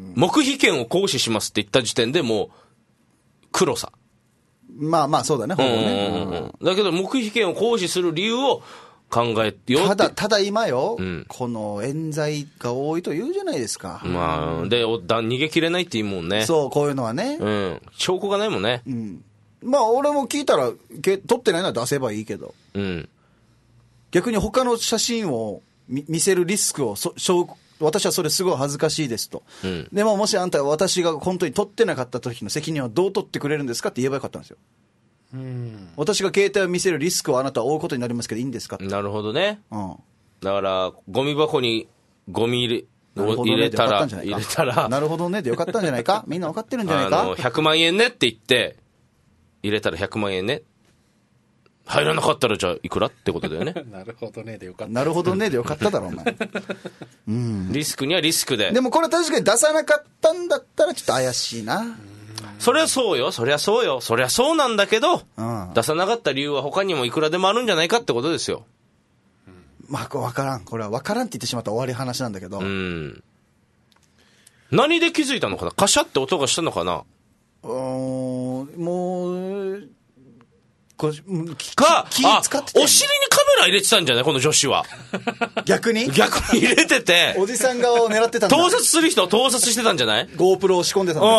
黙秘権を行使しますって言った時点でもう、黒さ。 まあまあそうだね、ほぼね。 うんうんうん、だけど黙秘権を行使する理由を考えよう。 ただ、ただ今よ、うん、この冤罪が多いと言うじゃないですか。 まあ、で、だ逃げ切れないって言うもんね。 そう、こういうのはね。 うん。証拠がないもんね。 うん。まあ俺も聞いたら、け取ってないのは出せばいいけど。うん。逆に他の写真を見せるリスクをそ証拠私はそれすごい恥ずかしいですと、うん、でももしあんたが私が本当に取ってなかった時の責任はどう取ってくれるんですかって言えばよかったんですよ。うん、私が携帯を見せるリスクをあなたは負うことになりますけどいいんですかって。 なるほどね、うん、だからゴミ箱にゴミ入れ、ね、入れたら入れたらなるほどねでよかったんじゃないかみんな分かってるんじゃないか。 あのひゃくまんえんねって言って入れたらひゃくまんえんね入らなかったらじゃあいくらってことだよね。 なるほどねでよかった。 なるほどねでよかっただろお前うん、 リスクにはリスクで。 でもこれ確かに出さなかったんだったらちょっと怪しいな。 そりゃそうよ、そりゃそうよ、そりゃそうなんだけど、 うん、 出さなかった理由は他にもいくらでもあるんじゃないかってことですよ。 まあ分からん、これは分からんって言ってしまったら終わり話なんだけど、 うん、何で気づいたのかな、カシャって音がしたのかな。 うーん、もうこか、 気使ってたよね。 お尻にカメラ入れてたんじゃないこの女子は。 逆に逆に入れてておじさん側を狙ってたんだ。 盗撮する人を盗撮してたんじゃない。 GoPro を仕込んでたんだ。 うん。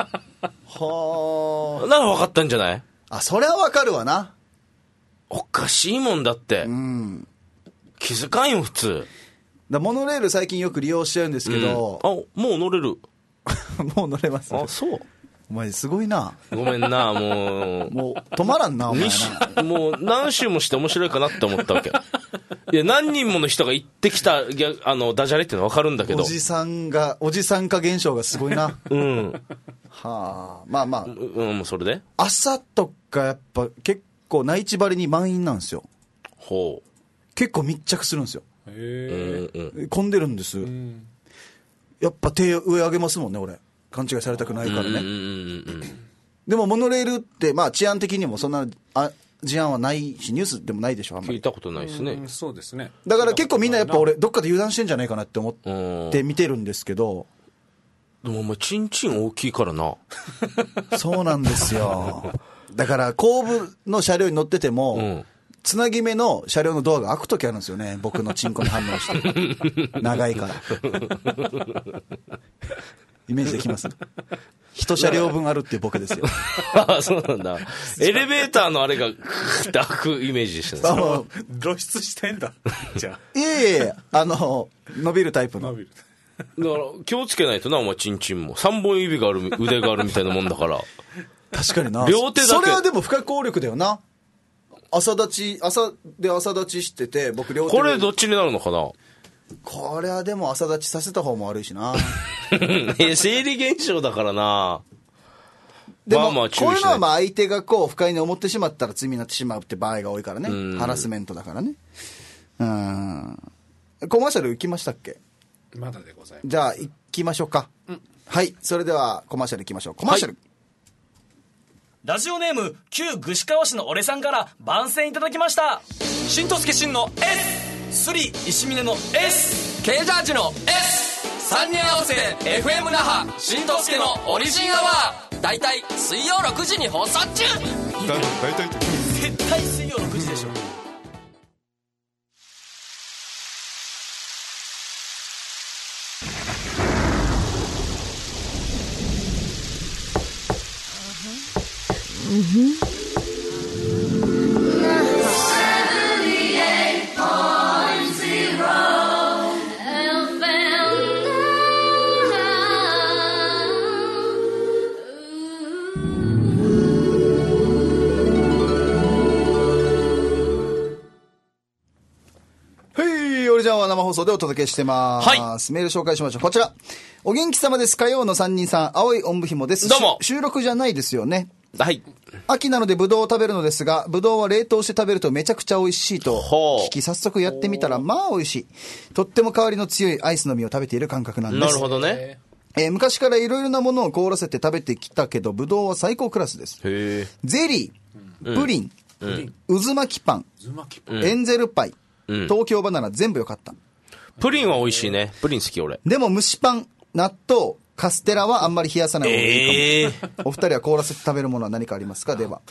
はあ。 なら分かったんじゃない。 あ、それは分かるわな。 おかしいもんだって、 うん、 気づかんよ普通。 だモノレール最近よく利用しちゃうんですけど、 うん、あ、もう乗れる。 もう乗れます。 あ、そう。 お前すごいな。 ごめんな、もう。 もう止まらんな、お前な。 もう何周もして面白いかなって思ったわけ。いや、何人もの人が行ってきた、あの、ダジャレっていうのは分かるんだけど。 おじさんが、おじさん化現象がすごいな。 うん。 はあ、まあまあ。 うん、それで朝とかやっぱ結構内地張りに満員なんですよ。 ほう。 結構密着するんですよ。 へえ。うん、 混んでるんです。うん、やっぱ手上上げますもんね、俺。勘違いされたくないからね。うんうんうん、でもモノレールってまあ治安的にもそんなあ事案はないしニュースでもないでしょ。あんまり聞いたことないですね。 うん、そうですね。 だから結構みんなやっぱ俺どっかで油断してんじゃないかなって思って見てるんですけど、 でもお前チンチン大きいからな。 そうなんですよ。だから後部の車両に乗ってても、うん、つなぎ目の車両のドアが開くときあるんですよね。僕のチンコに反応して長いからイメージできます。一車両分あるっていうボケですよ。 ああ、そうなんだ。エレベーターのあれがクーって開くイメージでしたね。 露出してんだ。じゃあ。いえいえ、あの、伸びるタイプの。伸びる。 だから気をつけないとな、お前チンチンも。三本指がある、腕があるみたいなもんだから。 確かにな。 両手だけ。 それはでも不可抗力だよな。朝立ち、朝で朝立ちしてて、僕両手。 これどっちになるのかな。 これはでも朝立ちさせた方も悪いしな。 生理現象だからな。 でも、まあまあこういうのはまあ相手がこう不快に思ってしまったら罪になってしまうって場合が多いからね。ハラスメントだからね。うん。コマーシャル行きましたっけ。 まだでございます。 じゃあ行きましょうか。うん、はい。それではコマーシャル行きましょう。コマーシャル。はい、 ラジオネーム旧串川市の俺さんから番宣いただきました。新とすけしんの S、 スリ石峰の S、 K ジャージの S、 さんにん合わせて エフエム 那覇新とすけのオリジンアワー、だいたい水曜ろくじに放送中。だいたい絶対水曜ろくじでしょ。 生放送でお届けしてます、はい、メール紹介しましょう。こちら、お元気様です。火曜のさんにんさん、青いおんぶひもです。 どうも。 収録じゃないですよね。 はい。 秋なのでブドウを食べるのですが、ブドウは冷凍して食べるとめちゃくちゃ美味しいと聞き、早速やってみたらまあ美味しい。とっても香りの強いアイスの実を食べている感覚なんです。 なるほどね。 えー、昔からいろいろなものを凍らせて食べてきたけど、ブドウは最高クラスです。 へゼリー、プリン、うん、渦巻きパン、 うん、 エンゼルパイ、うん、東京バナナ全部よかった。 プリンは美味しいね。プリン好き俺。 でも蒸しパン、納豆、カステラはあんまり冷やさない方がいいかも、えー、お二人は凍らせて食べるものは何かありますか。では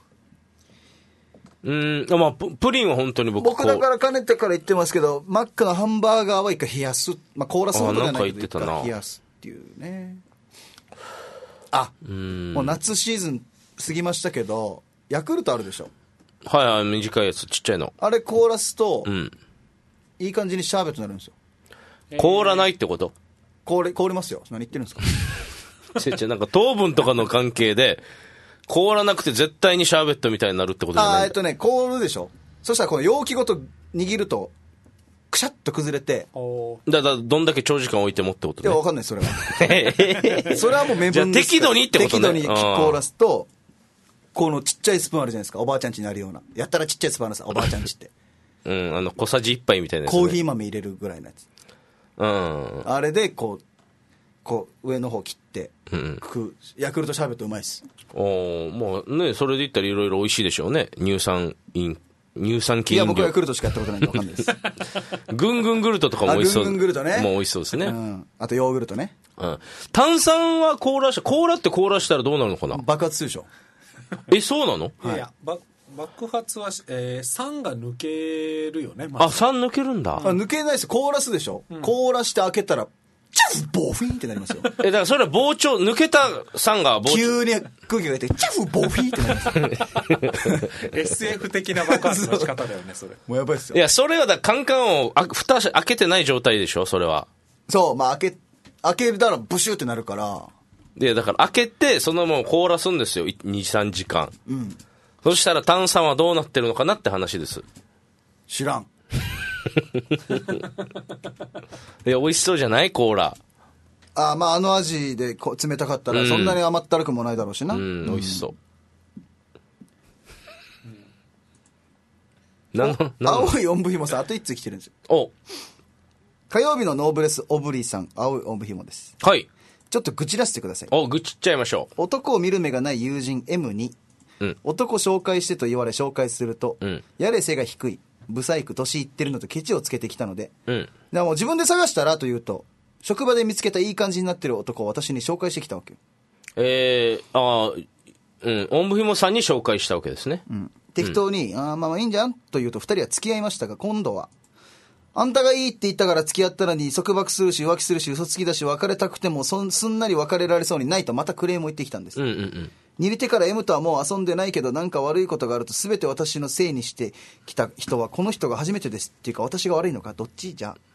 うーん、まあ、プリンは本当に僕僕だからかねてから言ってますけど、マックのハンバーガーは一回冷やす、まあ、凍らすことじゃないけど一回冷やすっていうね。あ、うんもう夏シーズン過ぎましたけど、ヤクルトあるでしょ。 はいはい、短いやつちっちゃいの、あれ凍らすと、 うん、 いい感じにシャーベットになるんですよ。 凍らないってこと。 凍れ、凍りますよ。何言ってるんですか。 ちょちょなんか糖分とかの関係で凍らなくて絶対にシャーベットみたいになるってことじゃないんだ。 あ、えっとね、凍るでしょ。そしたらこの容器ごと握るとくしゃっと崩れて、 だからどんだけ長時間置いてもってことね。 いや、わかんないそれは。それはもう目分じゃあ適度にってことね。 適度に凍らすとこのちっちゃいスプーンあるじゃないですか、おばあちゃんちになるような、やったらちっちゃいスプーンあるんです、おばあちゃんちってうんあの小さじいっぱいみたいなやつ、ね、 コーヒー豆入れるぐらいのやつ、 うん、 あれでこうこう上の方切って、 うん、 食うヤクルトシャーベットうまいっす。 おまあね、それで言ったらいろいろ美味しいでしょうね、乳酸飲乳酸菌飲料。 いや僕はヤクルトしかやったことないんで分かんないですぐんぐんグルトとかも美味しそう。 ぐんぐんグルトね、 もう美味しそうですね、 うん、あとヨーグルトね、 うん、炭酸は凍らした凍らって凍らしたらどうなるのかな。 爆発するでしょえそうなの。 いやいや、ば爆発は、えー、酸が抜けるよね、ま、 あ酸抜けるんだ、 あ抜けないです、凍らすでしょ、うん、凍らして開けたらチャフボフィーってなりますよえだからそれは膨張抜けた酸が膨張急に空気が出てチャフボフィーってなりますエスエフ 的な爆発の仕方だよねそれ。 もうやばいっすよ。 いやそれはだカンカンをあ蓋開けてない状態でしょそれは。 そうまあ開け開けたらブシューってなるから。 でだから開けてそのまま凍らすんですよ にさんじかん、うん、そしたら炭酸はどうなってるのかなって話です。 知らんいや美味しそうじゃないコーラ。 あまああの味でこ冷たかったらそんなに甘ったるくもないだろうしな、うん、 うん、美味しそう、うん、なん青いおんぶひもさんあといっつ来てるんですよ。 お火曜日のノーブレスオブリーさん、青いおんぶひもです。 はい、 ちょっと愚痴らせてください。 お愚痴っちゃいましょう。 男を見る目がない友人 エムに、うん、男紹介してと言われ紹介すると、うん、やれ背が低いブサイク年いってるのとケチをつけてきたので、うん、だからもう自分で探したらというと職場で見つけたいい感じになってる男を私に紹介してきたわけよ。 えー、ああうんおんぶひもさんに紹介したわけですね、うん、 適当に、うん、あまあまあいいんじゃんと言うとふたりは付き合いましたが、今度はあんたがいいって言ったから付き合ったのに束縛するし浮気するし嘘つきだし別れたくてもそんすんなり別れられそうにないとまたクレームを言ってきたんです、うんうんうん、握り手から M とはもう遊んでないけどなんか悪いことがあると全て私のせいにしてきた人はこの人が初めてですっていうか私が悪いのかどっちじゃ。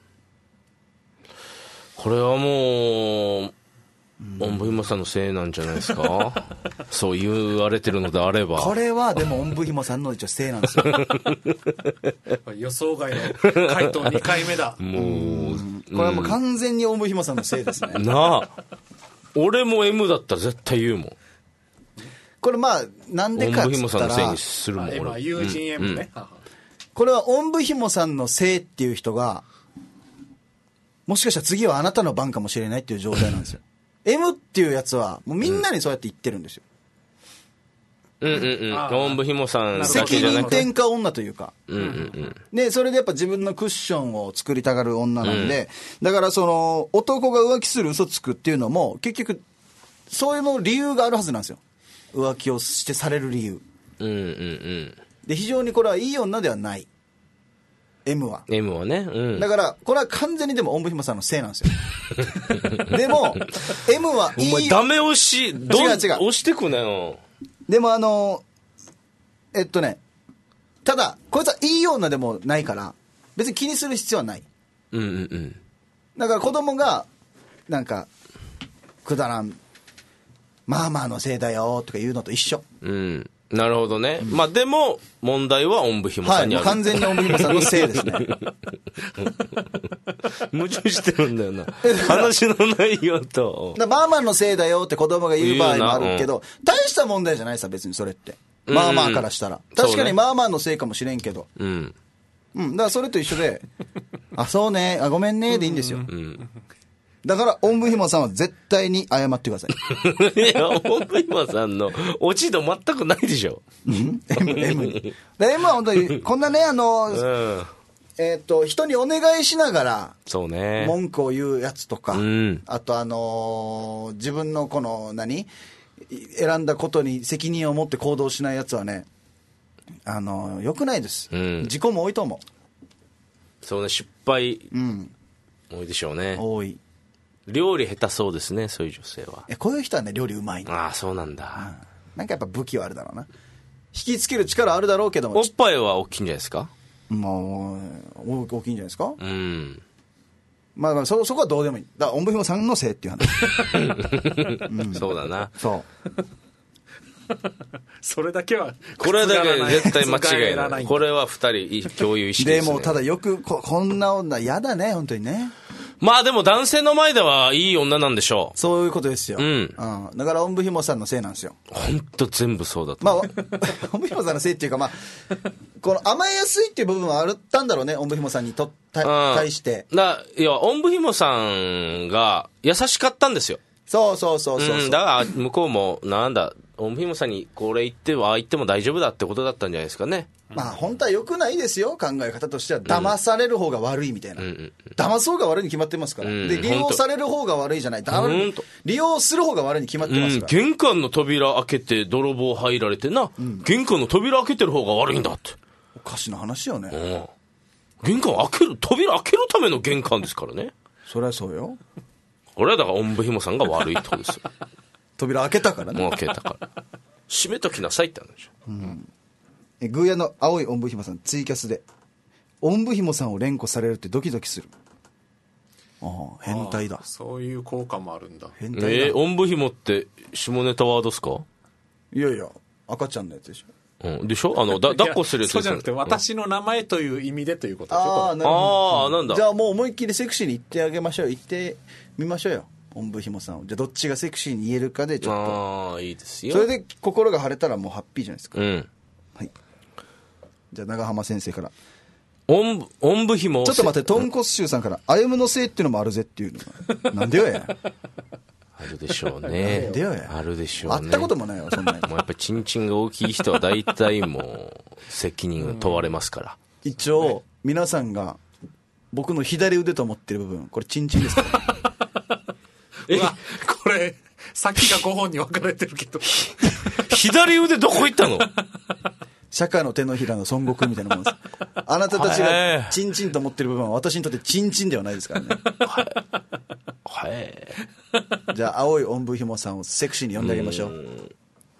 これはもうおんぶひもさんのせいなんじゃないですかそう言われてるのであれば。 これはでもおんぶひもさんの一応せいなんですよ予想外の回答にかいめだもう、うん、 これはもう完全におんぶひもさんのせいですねなあ俺も M だったら絶対言うもん。 これまあなんでかっつったらおんぶひもさんのせいにするもん今友人 M ね、うんうん、 これはおんぶひもさんのせいっていう人がもしかしたら次はあなたの番かもしれないっていう状態なんですよM っていうやつはもうみんなにそうやって言ってるんですよ、 うんうんうん、おんぶひもさんだけ責じゃなくて任転嫁女というか、うんうんうん、でそれでやっぱ自分のクッションを作りたがる女なんで、うん、だからその男が浮気する嘘つくっていうのも結局そういうの理由があるはずなんですよ。浮気をしてされる理由、うんうんうん、で非常にこれはいい女ではない M は M はね、うん、 だからこれは完全にでもおんぶひもさんのせいなんですよでも M はいいお前ダメ押しど違う違う押してくなよ。 でもあのえっとねただこいつはいい女でもないから別に気にする必要はない、うんうんうん、だから子供がなんかくだらんまあまあのせいだよとか言うのと一緒、 うんなるほどね、うん、まあでも問題はおんぶひもさんにある、 はい、完全におんぶひもさんのせいですね矛盾してるんだよな話の内容とだまあまあのせいだよって子供が言う場合もあるけど、うん、大した問題じゃないさ別にそれってまあまあからしたら、うん、確かにまあまあのせいかもしれんけど、うん、うん、だからそれと一緒であそうねあごめんねでいいんですよ、うんうんだからおんぶひもさんは絶対に謝ってくださいいやおんぶひもさんの落ち度全くないでしょ、うん、 M, M に M は本当にこんなねあの、うん、えっ、ー、と人にお願いしながらそうね文句を言うやつとか、 うん、 あとあのー、自分のこの何選んだことに責任を持って行動しないやつはねあのー、よくないです、うん、事故も多いと思う。 そうね失敗、うん、多いでしょうね。 多い。 料理下手そうですねそういう女性は。 えこういう人はね料理うまい。 ああそうなんだ、うん、 なんかやっぱ武器はあるだろうな。引きつける力あるだろうけどもおっぱいは大きいんじゃないですか。 もう大きいんじゃないですか。うんまあまあ そ, そこはどうでもいい。だからおんぶひもさんのせいっていう話、うん、そうだなそうそれだけはこれだけ絶対間違いない。これはふたり共有意識です、ね、 でもただよく こ, こんな女嫌だね本当にね。 まあでも男性の前ではいい女なんでしょう。 そういうことですよ。 うん。 うん、だからおんぶひもさんのせいなんですよ。 ほんと全部そうだと。 まあ、おんぶひもさんのせいっていうか、まあ、この甘えやすいっていう部分はあったんだろうね、おんぶひもさんにとた対して。 だいや、おんぶひもさんが優しかったんですよ。 そうそうそうそうそう、 うん、だから向こうもなんだおんぶひもさんにこれ言ってはああ言っても大丈夫だってことだったんじゃないですかね。 まあ本当は良くないですよ、考え方としては。騙される方が悪いみたいな、うん、騙そうが悪いに決まってますから、うん、で利用される方が悪いじゃない、利用する方が悪いに決まってますから、 うん、玄関の扉開けて泥棒入られてな、うん、玄関の扉開けてる方が悪いんだって。 おかしな話よね、 うん、玄関開ける扉開けるための玄関ですからね。 そりゃそうよ。 俺はだからおんぶひもさんが悪いってことですよ。 扉開けたからね。 もう開けたから閉めときなさいって話でしょ、うん、 えグーヤの青いおんぶひもさんツイキャスでおんぶひもさんを連呼されるってドキドキする。ああ変態だ。 そういう効果もあるんだ。 変態だ。 えー、おんぶひもって下ネタワードっすか。 いやいや赤ちゃんのやつでしょ、 うん、でしょあのだ抱っこするやつですよ。 そうじゃなくて私の名前という意味でということでしょ。 ああなるほど。 あ、なんだ。 じゃあもう思いっきりセクシーに言ってあげましょう。言ってみましょうよおんぶひもさんを。じゃあどっちがセクシーに言えるかでちょっと。 ああいいですよ。 それで心が晴れたらもうハッピーじゃないですか。 うん。 はい。じゃあ長浜先生からおんぶおんぶひも。 ちょっと待って、豚骨臭さんから歩夢のせいっていうのもあるぜっていうのがなんでよや。 あるでしょうね。 なんでよや。 あるでしょうね。 会ったこともないわそんなに。 もうやっぱりチンチンが大きい人は大体もう責任を問われますから。 一応皆さんが僕の左腕と思ってる部分これチンチンですから。 うわこれ先がごほんに分かれてるけど左腕どこ行ったの。 釈迦の手のひらの孫悟空みたいなもんです。あなたたちがチンチンと思ってる部分は私にとってチンチンではないですからね。 はい。 じゃあ青いおんぶひもさんをセクシーに呼んであげましょう。う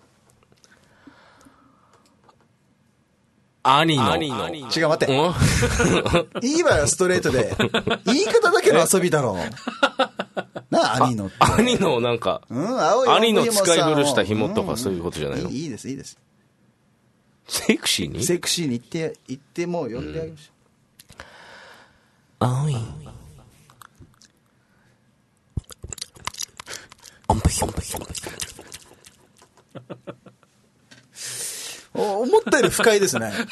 兄の。 兄の。違う待って。いいわよストレートで。言い方だけの遊びだろう。なあ兄のって。 兄のなんか、 うん、青いおんぶひもさんを。兄の使い古した紐とかそういうことじゃないの。 いいですいいです。 セクシーにセクシーに言って言ってもう呼んであげましょう。青いおんぶひもお思ったより深いですね。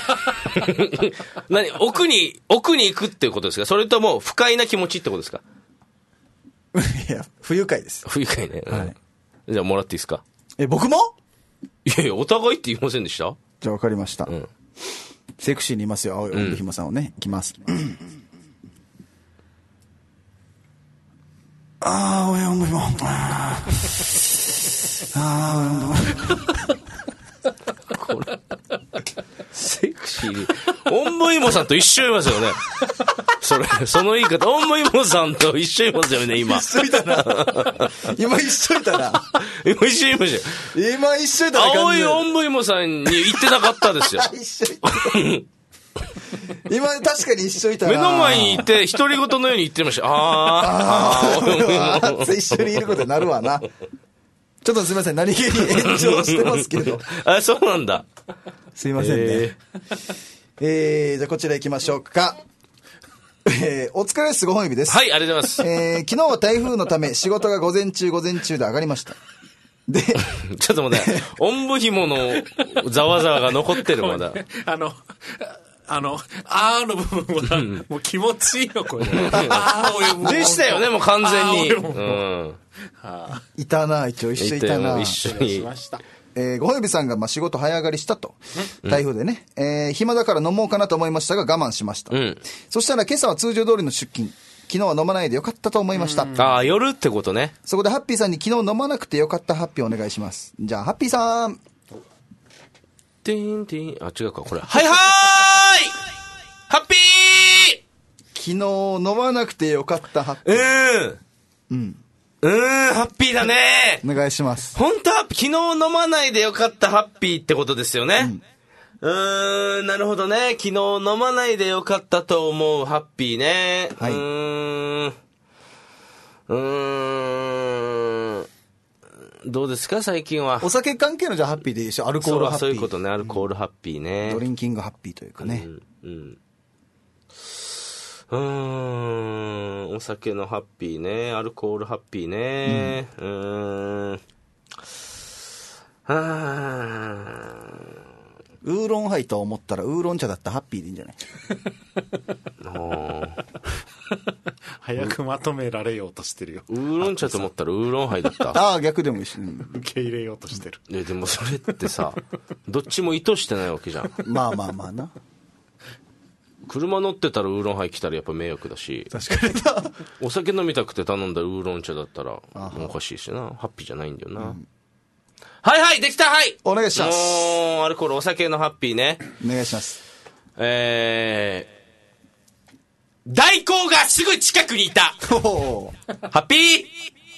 何奥に奥に行くっていうことですか。それとも不快な気持ちってことですか。 いや不愉快です。 不愉快ね、 はい、 じゃあもらっていいですか。 え僕も。 いやいやお互いって言いませんでした。 じゃあ分かりました、うん、セクシーにいますよ青いおんぶひもさんをね、いきます。ああ青いおんぶひもああ青いおんぶひもこれセクシーにおんぶひもさんと一緒いますよね。それその言い方おんぶひもさんと一緒いますよね。今一緒いたな。今一緒いたな。 今一緒いましたよ。 今一緒いたな。 青いおんぶひもさんに言ってなかったですよ。 一緒いた。今確かに一緒いたな。 目の前にいて独り言のように言ってました。あああ一緒にいることになるわな。ちょっとすみません何気に炎上してますけど。 あそうなんだ。 すいませんね。えー、えー、じゃあこちら行きましょうか。えー、お疲れですご本指です。 はいありがとうございます。 えー、昨日は台風のため仕事が午前中午前中で上がりました。でちょっと待っておんぶひものざわざわが残ってるまだ。 あのあのあーの部分はもう気持ちいいのこれ。あーでしたよねもう完全に。うん、 いたな一応一緒いたな。 一緒に。 えー、ごほびさんがまあ仕事早上がりしたと台風でね、うん、えー、暇だから飲もうかなと思いましたが我慢しました、うん、そしたら今朝は通常通りの出勤。昨日は飲まないでよかったと思いました。 ああ夜ってことね。 そこでハッピーさんに昨日飲まなくてよかったハッピーお願いします。じゃあハッピーさん。 ティンティンあ違うかこれ。はいはーいハッピー。 昨日飲まなくてよかったハッピー。 うんうんうーん、ハッピーだね。 お願いします。 本当は昨日飲まないでよかったハッピーってことですよね。うん、うーん、なるほどね。昨日飲まないでよかったと思うハッピーね。はい、うーん。うーん。どうですか最近は。 お酒関係のじゃあハッピーでいいでしょ。アルコールハッピー。 そう、そういうことね。アルコールハッピーね。 うん、ドリンキングハッピーというかね。 うん。うんうーん、お酒のハッピーね、アルコールハッピーね、うん、うーん、あウーロンハイと思ったらウーロン茶だったらハッピーでいいんじゃない？ 早くまとめられようとしてるよ。 ウーロン茶と思ったらウーロンハイだった。 ああ、逆でもいいし、うん、 受け入れようとしてる。 えでもそれってさ、どっちも意図してないわけじゃん。 まあまあまあな。 車乗ってたらウーロンハイ来たらやっぱ迷惑だし、 確かにな。 お酒飲みたくて頼んだウーロン茶だったらおかしいしな、ハッピーじゃないんだよな、うん、はいはい、できた、はい、 お願いします。 もうアルコールお酒のハッピーね、 お願いします。 えー、大根がすぐ近くにいた。ハッピー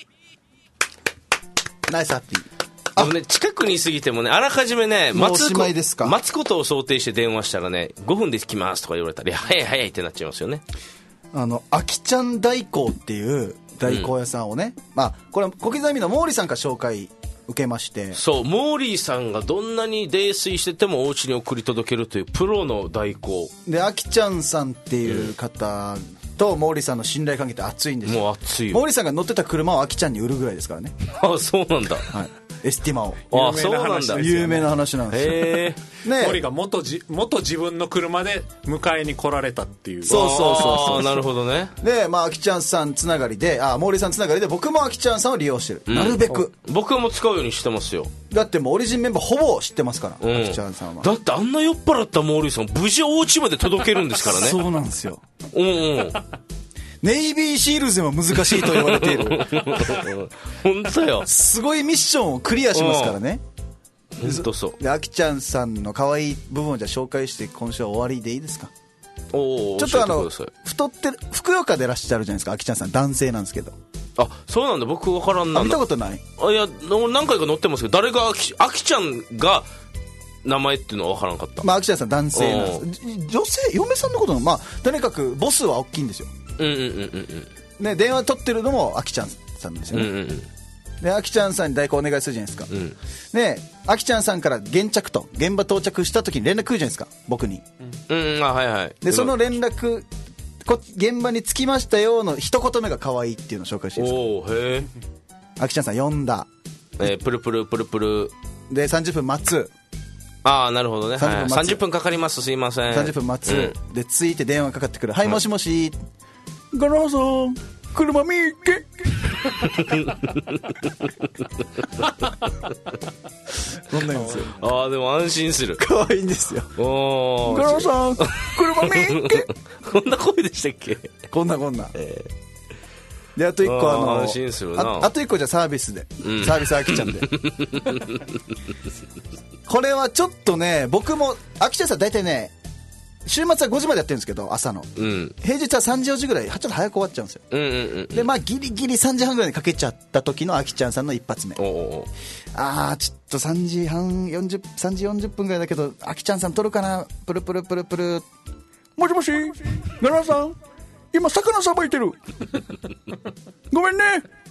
ナイスハッピー。 でもね、近くにいすぎてもね、あらかじめね、 待つこ、 待つことを想定して電話したらね、ごふんで来ますとか言われたら、いや早い早いってなっちゃいますよね。 あの、あきちゃん大根っていう大根屋さんをね、うん、まあ、これは小刻みの毛利さんから紹介受けまして、 そう、毛利さんがどんなに泥酔しててもお家に送り届けるというプロの大根で、あきちゃんさんっていう方と毛利さんの信頼関係って熱いんですよ。 もう熱いよ。 毛利さんが乗ってた車をあきちゃんに売るぐらいですからね。 あ、そうなんだ。 はい、エスティマを。 あ、そうなんだ。 有名な話なんですよ。 へー。ね、毛利が元じ元自分の車で迎えに来られたっていう。 そうそうそうそう。 なるほどね。 で、まああきちゃんさんつながりで、あ、毛利さんつながりで僕もあきちゃんさんを利用してる。うん、なるべく。 僕はもう使うようにしてますよ。 だってもうオリジンメンバーほぼ知ってますから、うん、あきちゃんさんは。 だってあんな酔っ払った毛利さん無事お家まで届けるんですからね。 そうなんですよ。 うんうん。 ネイビーシールズでも難しいと言われている。 本当よ。 すごいミッションをクリアしますからね。 本当そう。 で、あきちゃんさんの可愛い部分をじゃあ紹介して今週は終わりでいいですか？ おちょっとあの太ってる、ふくよかでいらっしゃるじゃないですか、あきちゃんさん。男性なんですけど。 あ、そうなんだ。僕分からんな。 見たことない？ あ、いや、何回か載ってますけど、誰があき、あきちゃんが名前っていうのは分からんかった。 まああきちゃんさん男性なんです。女性、嫁さんのことの、まあとにかくボスは大きいんですよ。 うんうんうんうんね、電話取ってるのもあきちゃんさんですよね。うんうんうん、で、あきちゃんさんに代行お願いするじゃないですか。うん、で、あきちゃんさんから現着と現場到着した時に連絡来るじゃないですか、僕に。 うん、うん、あ、はいはい。 で、その連絡、こ現場に着きましたよの一言目が可愛いっていうのを紹介していいですか。 おー、へー。あきちゃんさん呼んだ。 えー、プルプルプルプル。 で、さんじゅっぷん待つ。 ああ、なるほどね。 さんじゅっぷん待つ。 さんじゅっぷんかかります、すいません。 さんじゅっぷん待つ。うん、で、着いて電話かかってくる。はい、もしもし。ガラさん、車見っけ。こんなんですよ。 ああ、でも安心する。 可愛いんですよ。 おガラさん、車見っけ。 こんな声でしたっけ？ こんなこんな。えー、で、あと一個あの、 安心するな。 あ、あと一個じゃサービスで。うん、サービスあきちゃんで。これはちょっとね、僕も、あきちゃんさん大体ね、週末はごじまでやってるんですけど、朝の、うん、平日はさんじよじぐらいちょっと早く終わっちゃうんですよ、 うんうんうん、 で、まあギリギリさんじはんぐらいにかけちゃった時のあきちゃんさんの一発目。おお、あーちょっとさんじはんよんじゅう、さんじよんじゅっぷんぐらいだけどあきちゃんさん撮るかな、プルプルプルプル、もしもしガラさん、今魚さばいてる。ごめんね。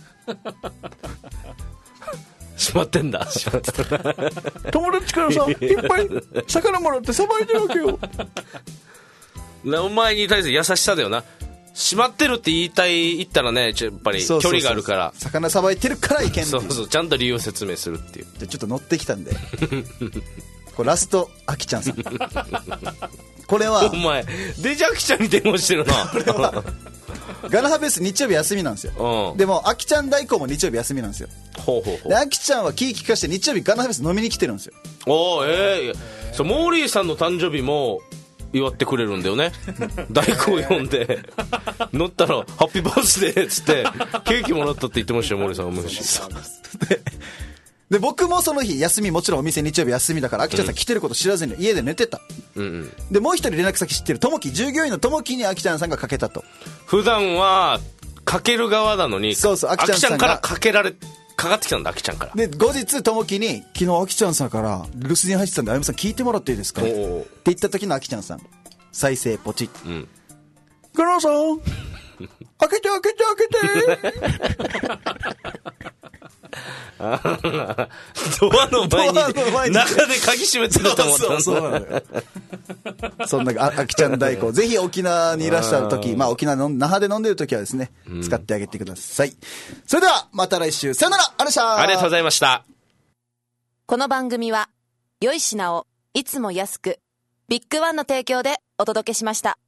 しまってんだ。 友達からさ、いっぱい魚もらってさばいてるわけよ。 お前に対する優しさだよな。しまってるって言いたい、言ったらね、やっぱり距離があるから。 そうそうそう、魚さばいてるからいけんっていう。 そうそう、ちゃんと理由を説明するっていう。 じゃちょっと乗ってきたんで。これラストあきちゃんさん。これはお前デジャキちゃんに電話してるな。これはガラハベース日曜日休みなんですよ、うん、でもあきちゃん代行も日曜日休みなんですよ。ほうほうほう。であきちゃんは気利かして日曜日ガラハベース飲みに来てるんですよ。 おー、えー、そう、モーリーさんの誕生日も祝ってくれるんだよね。代行呼んで乗ったらハッピーバースデーっつってケーキもらったって言ってましたよ、モーリーさんが。無視。そうでで僕もその日休み、もちろんお店日曜日休みだからあきちゃんさん来てること知らずに家で寝てた、うんうん、でもう一人連絡先知ってるともき、従業員のともきにあきちゃんさんがかけたと。 普段はかける側なのに、 そうそう、あきちゃんさんがあきちゃんからかけられかかってきたんだ、あきちゃんから。 で後日ともきに昨日あきちゃんさんから留守電入ってたんであやむさん聞いてもらっていいですかって言った時のあきちゃんさん、再生ポチッ、うん、ガラさん開けて開けて開けて。 ドアの前に中で鍵閉めてると思ったんだ。そうそうそうなのよ。 そんなああきちゃん大根、ぜひ沖縄にいらっしゃるとき、まあ沖縄の那覇で飲んでるときはですね、使ってあげてください。それではまた来週、さよなら、ありがとうございました。 ありがとうございました。 この番組は良い品をいつも安くビッグワンの提供でお届けしました。